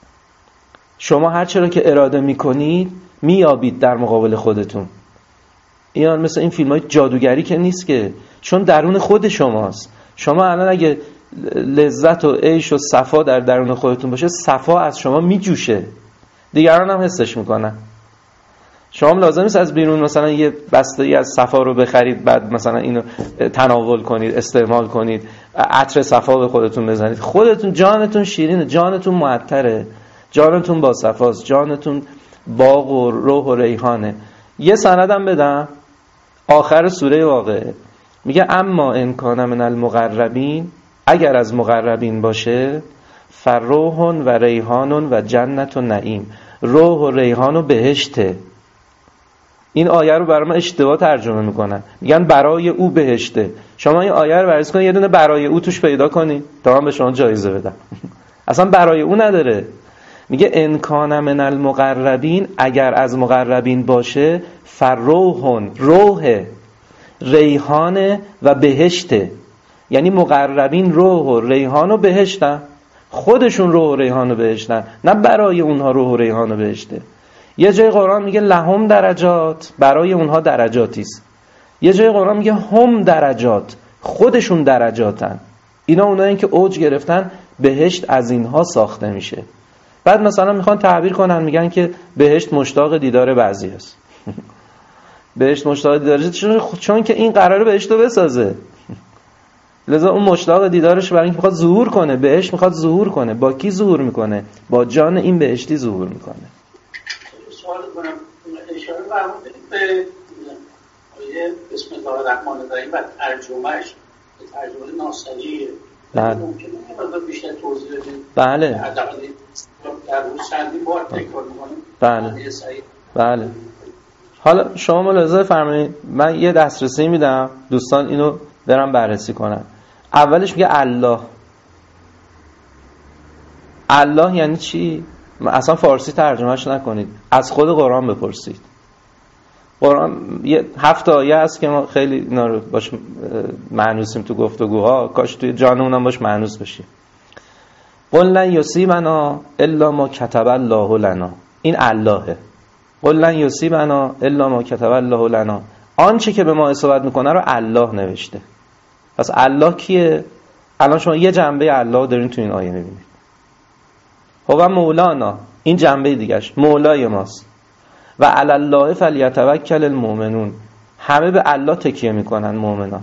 شما هر چرا که اراده میکنید میابید در مقابل خودتون. اینا مثل این فیلم های جادوگری که نیست که، چون درون خود شماست. شما الان اگه لذت و عیش و صفا در درون خودتون باشه، صفا از شما میجوشه، دیگران هم حسش میکنن. شما لازم نیست از بیرون مثلا یه بسته‌ای از صفا رو بخرید بعد مثلا اینو تناول کنید، استعمال کنید، عطر صفا به خودتون بزنید. خودتون جانتون شیرینه، جانتون معطره، جانتون با صفاست، جانتون باغ و روح و ریحانه. یه سندم بدم، آخر سوره واقعه میگه اما ان کان من المقربین، اگر از مقربین باشه، فروح و ریحان و جنت و نعیم، روح و ریحان و بهشته. این آیه رو برای ما اشتباه ترجمه میکنن، میگن برای او بهشته. شما این آیه رو بررسی کنید، یه دونه برای او توش پیدا کنید تا من به شما جایزه بدم. اصلا برای او نداره. میگه ان کان من المقربین، اگر از مقربین باشه، فروح، روح، ریحان و بهشته. یعنی مقربین روح و ریحان و بهشتن، خودشون روح و ریحان و بهشتن، نه برای اونها روح و ریحان و بهشته. یه جای قرآن میگه لهم درجات، برای اونها درجاتیست. یه جای قرآن میگه هم درجات، خودشون درجاتن. اینا اونایی که اوج گرفتن، بهشت از اینها ساخته میشه. بعد مثلا میخوان تعبیر کنن، میگن که بهشت مشتاق دیدار بعضی است. بهشت مشتاق دیدار، چون که این قراره بهشت رو بسازه. لذا اون مشتاق دیدارش برای اینکه میخواد ظهور کنه، بهشت میخواد ظهور کنه. با کی ظهور میکنه؟ با جان این بهشتی ظهور میکنه. سوال کنم، اشاره فرمودید به آیه بسم الله الرحمن الرحیم و ترجمهش به ترجمه ناصریه. بله. ممکنه که بیشتر توضیح بدید؟ بله. در روز چندین بار تکرار میکنیم. بله. بله. حالا شما ملاحظه فرمایید، من یه دسترسی میدم دوستان اینو برام بررسی کنن. اولش میگه الله. الله یعنی چی؟ اصلا فارسی ترجمهش نکنید، از خود قرآن بپرسید. قرآن 7 آیه است که ما خیلی اینا رو باش معنوسیم تو گفتگوها، کاش توی جانمون باش معنوس بشیم. قل لن یصیبنا الا ما کتب الله لنا. این اللهه. قل لن یصیبنا الا ما کتب الله لنا. آنچه که به ما اصابت میکنه رو الله نوشته. پس الله کیه؟ الان شما یه جنبه الله دارین تو این آیه میبینید. هو مولانا، این جنبه دیگهش مولای ماست. و علی الله فلیتوکل المؤمنون، همه به الله تکیه میکنن مؤمنان.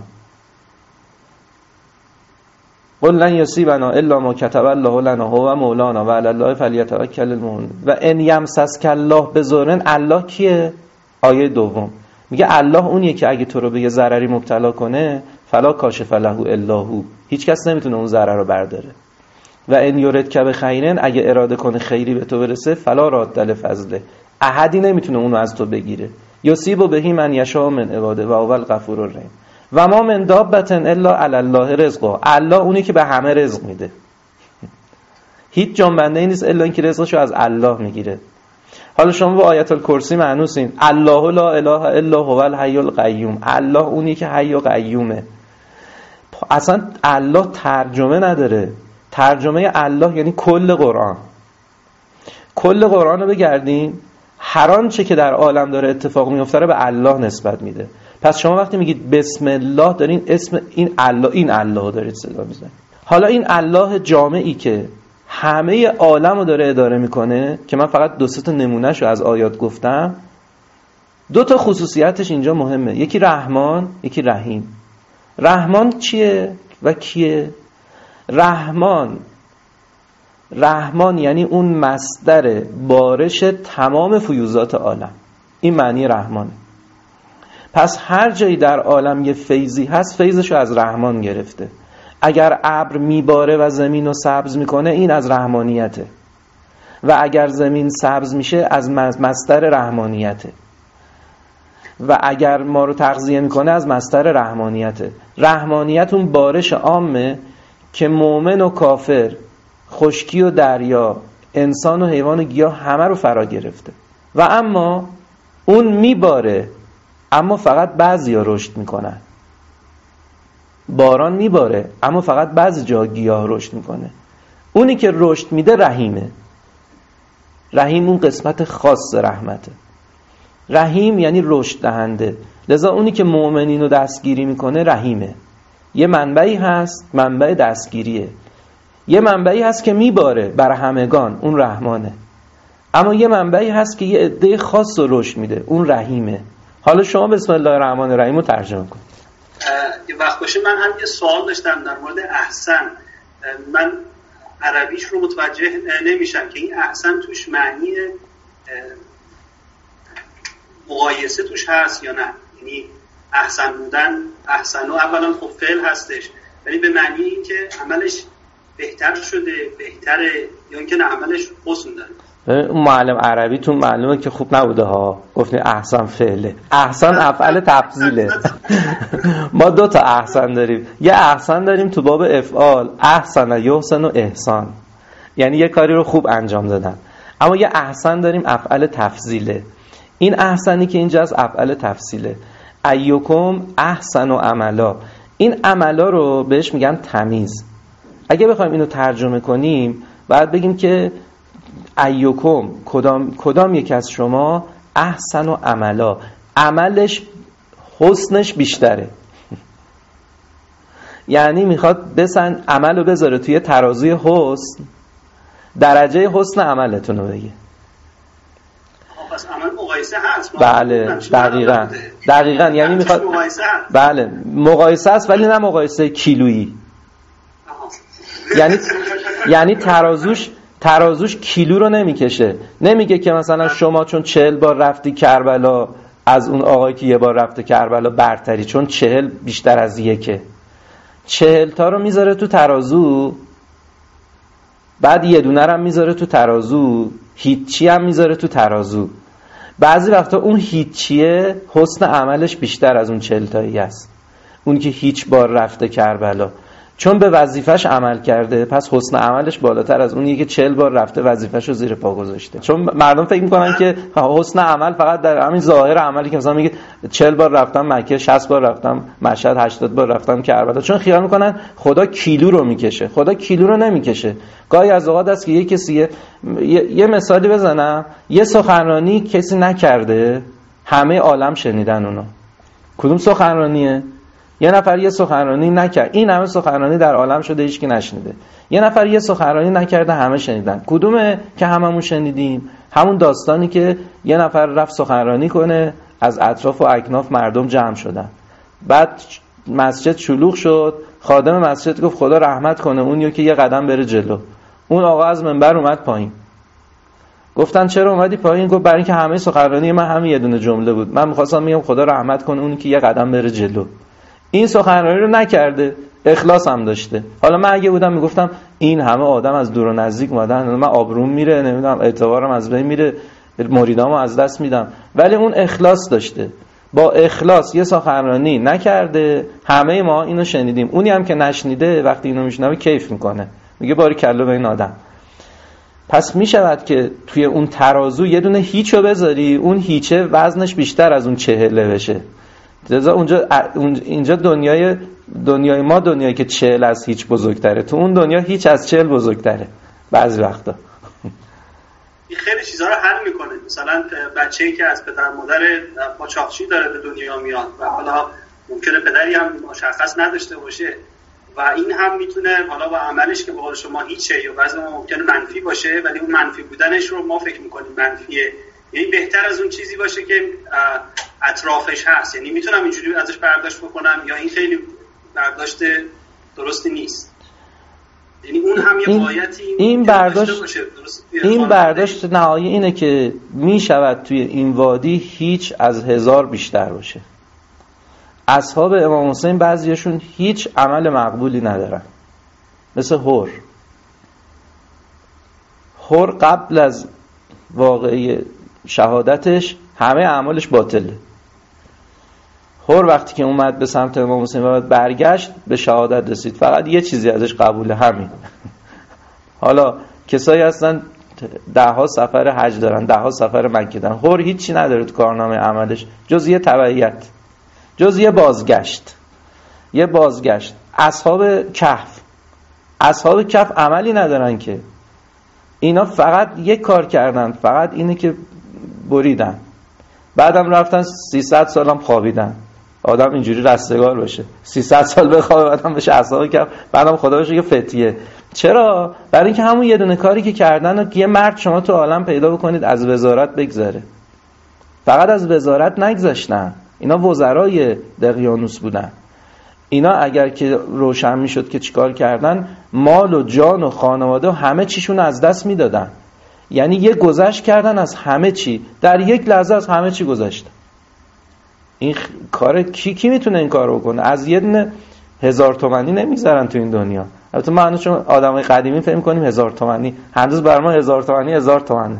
قل لن یصیبنا الا ما کتب الله لنا هو مولانا و علی الله فلیتوکل المؤمنون و ان یمسسک الله بضر. الله کیه؟ آیه دوم میگه الله اونیه که اگه تو رو به یه ضرری مبتلا کنه فلا کاشف له الا هو، هیچ کس نمیتونه اون ضرر رو برداره. و ان یردک بخیرن، اگه اراده کنه خیری به تو برسه فلا راد لفضله، احدی نمیتونه اونو از تو بگیره. یصیب بهی من یشاء من عباده و هو الغفور الرحیم. و ما من دابة الا علی الله رزقها. الله اونی که به همه رزق میده. هیچ جنبنده ای نیست الا اینکه رزقشو از الله میگیره. حالا شما با آیت الکرسی معنوسین. الله لا اله الا هو الحی القیوم. الله اونی که حی و قیومه. اصلا الله ترجمه نداره. ترجمه الله یعنی کل قرآن. کل قرآن رو بگردین، هر آنچه که در عالم داره اتفاق میفته به الله نسبت میده. پس شما وقتی میگید بسم الله دارین اسم این الله رو دارید صدا میزنید. حالا این الله جامعی که همه عالم رو داره اداره میکنه، که من فقط 2-3 تا نمونهشو از آیات گفتم، 2 تا خصوصیتش اینجا مهمه. یکی رحمان، یکی رحیم. رحمان چیه و کیه؟ رحمان یعنی اون مصدر بارش تمام فیوضات عالم. این معنی رحمانه. پس هر جایی در عالم یه فیضی هست، فیضشو از رحمان گرفته. اگر ابر میباره و زمین رو سبز میکنه، این از رحمانیته. و اگر زمین سبز میشه، از مصدر رحمانیته. و اگر ما رو تغذیه میکنه، از مصدر رحمانیته. رحمانیت اون بارش عامه که مؤمن و کافر، خشکی و دریا، انسان و حیوان و گیاه همه رو فرا گرفته. و اما اون میباره، اما فقط بعضیا رشد میکنن. باران میباره اما فقط بعضی جا گیاه رشد میکنه. اونی که رشد میده رحیمه. رحیم اون قسمت خاص رحمته. رحیم یعنی رشد دهنده. لذا اونی که مؤمنین رو دستگیری میکنه رحیمه. یه منبعی هست، منبع دستگیریه. یه منبعی هست که میباره بر همگان، اون رحمانه. اما یه منبعی هست که یه عده خاص رو رشد میده، اون رحیمه. حالا شما بسم الله الرحمن الرحیم رو ترجمه کن. یه وقت باشه من هم یه سوال داشتم در مورد احسن. من عربیش رو متوجه نمیشم که این احسن توش معنی مقایسه توش هست یا نه. یعنی احسن بودن، احسن و اولا خب فعل هستش، ولی به معنی این که عملش بهتر شده، بهتره، یا اینکه نه عملش حسن داره. اون معلم عربیتون معلومه که خوب نبوده ها. گفتین احسن فعله، احسن افعل تفضیله. ما 2 تا احسن داریم. یه احسن داریم تو باب افعال، احسن یحسن و احسان، یعنی یه کاری رو خوب انجام دادن. اما یه احسن داریم افعل تفضیله. این احسنی که اینجا از افعل تفضیله. ایکم احسن و عملا، این عملا رو بهش میگن تمیز. اگه بخوایم اینو ترجمه کنیم باید بگیم که ایکم کدام یک از شما احسن و عملا، عملش حسنش بیشتره. یعنی میخواد بسن عملو بذاره توی ترازوی درجه حسن عملتون رو بگه. پس عمل مقایسه مقایسه هست. بله دقیقاً یعنی میخواد بله مقایسه است ولی نه مقایسه کیلویی. یعنی ترازوش کیلو رو نمیکشه. نمیگه که مثلا شما چون 40 بار رفتی کربلا از اون آقایی که یه بار رفته کربلا برتری، چون 40 بیشتر از یکه. 40 تا رو میذاره تو ترازو، بعد یه دونه رو هم میذاره تو ترازو، هیچی هم میذاره تو ترازو. بعضی وقتا اون هیچیه حسن عملش بیشتر از اون 40 تایی است، اون که هیچ بار رفته کربلا، چون به وظیفش عمل کرده پس حسن عملش بالاتر از اونیه که 40 بار رفته وظیفش رو زیر پا گذاشته. چون مردم فکر میکنن که حسن عمل فقط در همین ظاهر عملی که مثلا میگه 40 بار رفتم مکه، 60 بار رفتم مشهد، 80 بار رفتم کربلا، چون خیال میکنن خدا کیلو رو میکشه. خدا کیلو رو نمیکشه. گاهی از اوقات است که یه کسی یه مثالی بزنم، یه سخنرانی کسی نکرده همه عالم شنیدن اونو. کدوم سخنرانیه؟ یه نفر یه سخنرانی نکرد، این همه سخنرانی در عالم شده هیچ کی نشنیده. یه نفر یه سخنرانی نکرده همه شنیدن. کدومه که هممون شنیدیم؟ همون داستانی که یه نفر رفت سخنرانی کنه، از اطراف و اکناف مردم جمع شدن، بعد مسجد شلوغ شد، خادم مسجد گفت خدا رحمت کنه اونیو که یه قدم بره جلو. اون آقا از منبر اومد پایین. گفتن چرا اومدی پایین؟ گفت برای اینکه همه سخنرانی من همین یه دونه جمله بود، من می‌خواستم میگم خدا رحمت کنه اونی که یه قدم بره جلو. این سخنرانی رو نکرده، اخلاص هم داشته. حالا من اگه بودم میگفتم این همه آدم از دور و نزدیک اومدن، من آبروم میره، نمیدونم اعتبارم از بین میره، مریدامو از دست میدم، ولی اون اخلاص داشته. با اخلاص یه سخنرانی نکرده، همه ما اینو شنیدیم. اونی هم که نشنیده وقتی اینو میشنوه کیف میکنه، میگه باری کلا به این آدم. پس میشود که توی اون ترازو یه دونه هیچو بذاری، اون هیچه وزنش بیشتر از اون 40 بشه. اینجا دنیای ما دنیایی که 40 از هیچ بزرگتره، تو اون دنیا هیچ از 40 بزرگتره بعضی وقتا. این خیلی چیزها رو حل میکنه. مثلا بچه‌ای که از پدر مادر قاچاقچی داره به دنیا میاد و حالا ممکنه پدری هم مشخص نداشته باشه و این هم میتونه حالا با عملش که به قول شما هیچه یا بعضی ممکنه منفی باشه، ولی اون منفی بودنش رو ما فکر میکنیم منفیه، یعنی بهتر از اون چیزی باشه که اطرافش هست. یعنی میتونم اینجوری ازش برداشت بکنم یا این خیلی برداشت درستی نیست؟ یعنی اون هم یه قایتی این برداشت نهایی اینه که میشود توی این وادی هیچ از 1000 بیشتر باشه. اصحاب امام حسین بعضیشون هیچ عمل مقبولی ندارن، مثل هور قبل از واقعی شهادتش همه اعمالش باطله. هور وقتی که اومد به سمت امام حسین و برگشت به شهادت رسید، فقط یه چیزی ازش قبوله، همین. حالا کسایی هستن 10 سفر حج دارن، 10 سفر مکه دارن، هور هیچی نداره تو کارنامه عملش جز یه تبعیت، جز یه بازگشت. اصحاب کهف عملی ندارن که، اینا فقط یک کار کردن، فقط اینه که بریدن، بعدم رفتن 300 سالم خوابیدن. آدم اینجوری رستگار بشه 300 سال بخوابه بعدم بشه اصحاب کهف، بعدم خدا بشه که فتیه. چرا؟ برای اینکه همون یه دونه کاری که کردن و یه مرد شما تو عالم پیدا بکنید از وزارت بگذره. فقط از وزارت نگذاشتن، اینا وزرای دقیانوس بودن. اینا اگر که روشن میشد که چیکار کردن، مال و جان و خانواده و همه چیشون از دست میدادن. یعنی یه گذشت کردن از همه چی، در یک لحظه از همه چی گذشت. این کار کی میتونه این کارو بکنه؟ از یه دونه 1000 تومانی نمیگذرن تو این دنیا. البته ما هنوز چون آدمای قدیمی فهم کنیم 1000 تومانی، هنوز بر ما 1000 تومانی 1000 تومانه.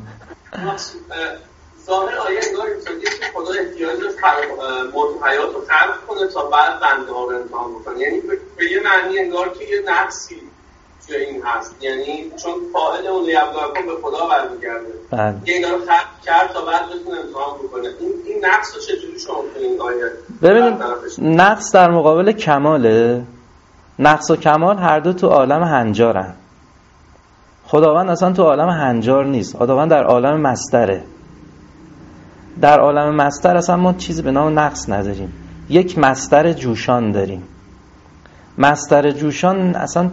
ظاهر آیه انگار اینطوریه که خدا احتیاج داره موت و حیات رو خلق کنه تا بعد بنده ها رو امتحان بکنه. یعنی به یه معنی انگار که یه نقصی توی این هست، یعنی چون فاعل اون لیبلوکم به خدا برمیگرده، یه انگار خلق کرد تا بعد بتونه امتحان بکنه. این نقص رو چجوری شما تو این آیه ببینید؟ نقص در مقابل کماله. نقص و کمال هر دو تو عالم هنجارن. خداوند اصلا تو عالم هنجار نیست، خداوند در عالم مستره. در عالم مستر اصلا ما چیزی به نام نقص نداریم، یک مستر جوشان داریم. مستر جوشان اصلا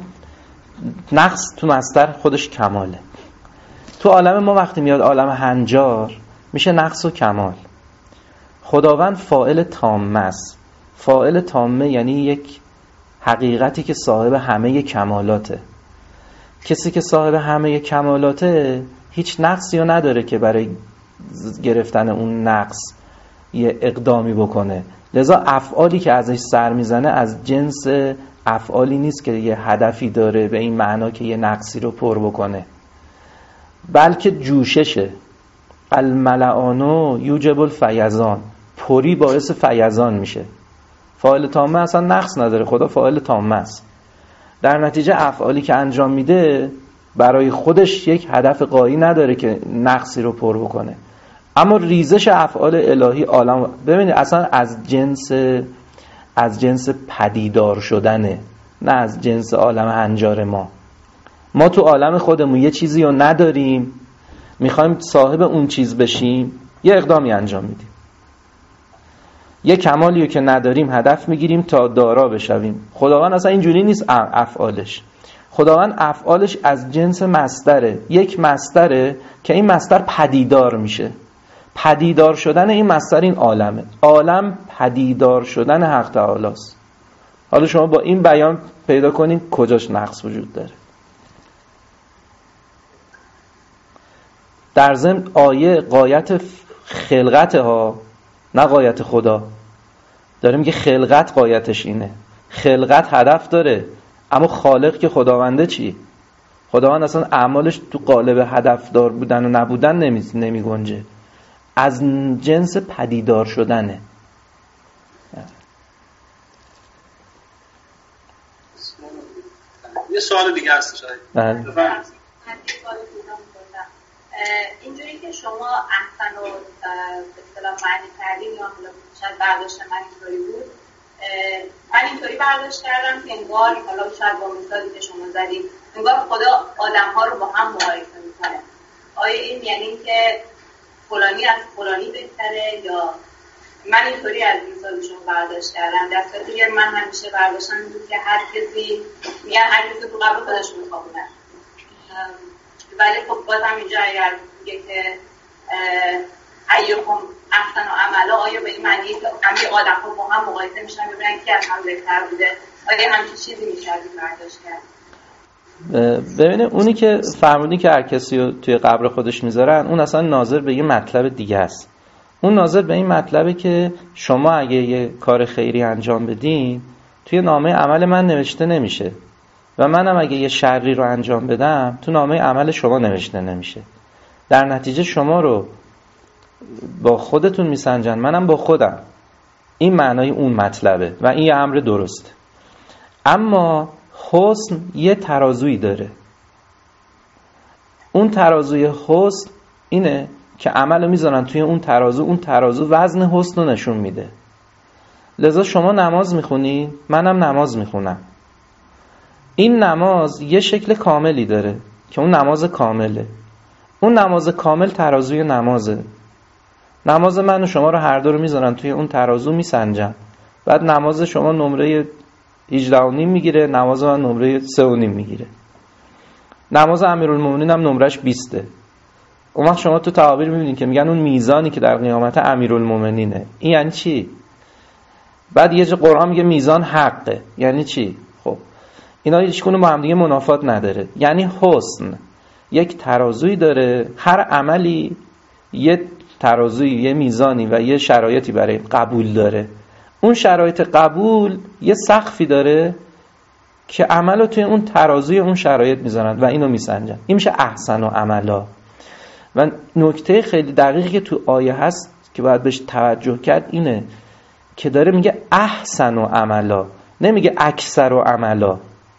نقص تو مستر خودش کماله. تو عالم ما وقتی میاد عالم هنجار، میشه نقص و کمال. خداوند فاعل تامه است. فاعل تامه یعنی یک حقیقتی که صاحب همه کمالاته. کسی که صاحب همه کمالاته هیچ نقصی رو نداره که برای گرفتن اون نقص یه اقدامی بکنه. لذا افعالی که ازش سر میزنه از جنس افعالی نیست که یه هدفی داره به این معنا که یه نقصی رو پر بکنه، بلکه جوششه. الملعانو یوجب الفیضان، پری باعث فیضان میشه. فاعل تامه اصلا نقص نداره، خدا فاعل تامه است. در نتیجه افعالی که انجام میده برای خودش یک هدف غایی نداره که نقصی رو پر بکنه. اما ریزش افعال الهی عالم، ببینید اصلا از جنس پدیدار شدنه، نه از جنس عالم هنجار ما تو عالم خودمون یه چیزی رو نداریم، میخوایم صاحب اون چیز بشیم، یه اقدامی انجام میدیم. یه کمالی رو که نداریم هدف میگیریم تا دارا بشویم. خداوند اصلا اینجوری نیست. افعالش، خداوند افعالش از جنس مصدره، یک مصدره که این مصدر پدیدار میشه. پدیدار شدن این مصدر این عالمه. عالم پدیدار شدن حق تعالی است. حالا شما با این بیان پیدا کنید کجاش نقص وجود داره. در ضمن آیه قایت خلقت ها، نه قایت خدا. داره میگه خلقت قایتش اینه. خلقت هدف داره، اما خالق که خداونده چی؟ خداوند اصلا اعمالش تو قالب هدف دار بودن و نبودن نمی گنجه. از جنس پدیدار شدنه. یه سوال دیگه هست شاید. اینجوری که شما احسن و به اصطلاح معنی کردین یا شاید برداشت من اینطوری بود، من اینطوری برداشت کردم که انگار، حالا شاید با مثالی که شما زدید، انگار خدا آدم‌ها رو با هم مقایسه می‌کنه. آیا این یعنی که فلانی از فلانی بهتره، یا من اینطوری از مثال شما برداشت کردم؟ در صورتی که من همیشه برداشتم این بود که هر کسی میگن هر کسی تو قبر خودش می‌خوابونه. ولی خب بازم اینجا اگر میگه که ایکم احسن و عملا، آیا به این معنی که همه آدم‌ها با هم مقایسه میشن ببینن کی از هم بهتر بوده؟ آیا همچین چیزی میشه برداشت کرد؟ ببینید اونی که فرمودین که هر کسی رو توی قبر خودش میذارن، اون اصلا ناظر به یه مطلب دیگه است. اون ناظر به این مطلبه که شما اگه یه کار خیری انجام بدین توی نامه عمل من نوشته نمیشه، و منم اگه یه شری رو انجام بدم تو نامه عمل شما نوشته نمیشه. در نتیجه شما رو با خودتون میسنجن، منم با خودم. این معنای اون مطلبه و این یه امر درسته. اما حسن یه ترازویی داره. اون ترازوی حسن اینه که عملو میذارن توی اون ترازو وزن حسن رو نشون میده. لذا شما نماز میخونی، منم نماز میخونم. این نماز یه شکل کاملی داره که اون نماز کامله. اون نماز کامل ترازوی نمازه. نماز من و شما رو هر دو رو میذارن توی اون ترازو میسنجن. بعد نماز شما نمره 18.5 میگیره، نماز من نمره 3.5 میگیره. نماز امیرالمومنین هم نمرش 20. اون وقت شما تو تعابیر میبینید که میگن اون میزانی که در قیامت امیرالمومنینه. این یعنی چی؟ بعد یه جا قرآن میگه میزان حقه. یعنی چی؟ خب اینا هیچکدوم با هم دیگه منافات نداره. یعنی حسن یک ترازویی داره، هر عملی یه ترازویی، یه میزانی و یه شرایطی برای قبول داره. اون شرایط قبول یه سقفی داره که عملو توی اون ترازوی اون شرایط میذارن و اینو میسنجن. این میشه احسن و عملا. و نکته خیلی دقیقی که تو آیه هست که باید بهش توجه کرد اینه که داره میگه احسن و عملا، نمیگه اکثر و عملا.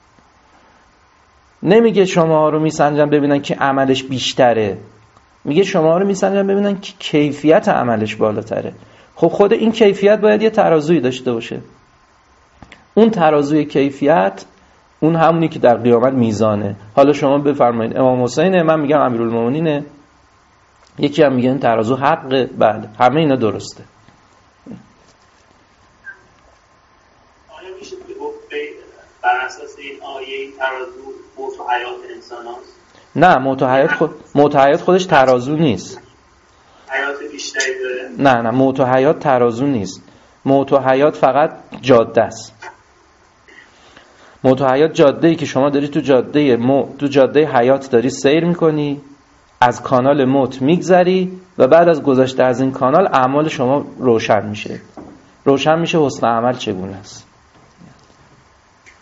نمیگه شما رو میسنجن ببینن که عملش بیشتره، میگه شما رو میسنجن ببینن که کیفیت عملش بالاتره. خب خود این کیفیت باید یه ترازویی داشته باشه. اون ترازوی کیفیت اون همونی که در قیامت میزانه. حالا شما بفرمایید امام حسینه، من میگم امیرالمومنینه، یکی هم میگه این ترازو حقه. بله همه اینا درسته. آیا میشه که بر اساس این آیه این ترازو موت و حیات انسان هست؟ نه، موت و حیات خودش ترازو نیست. حیات بیشتری داره؟ نه موت و حیات ترازو نیست. موت و حیات فقط جاده است. موت و حیات جاده‌ای که شما داری تو جاده حیات داری سیر میکنی، از کانال موت میگذری و بعد از گذشته از این کانال اعمال شما روشن میشه حسن عمل چگونه است.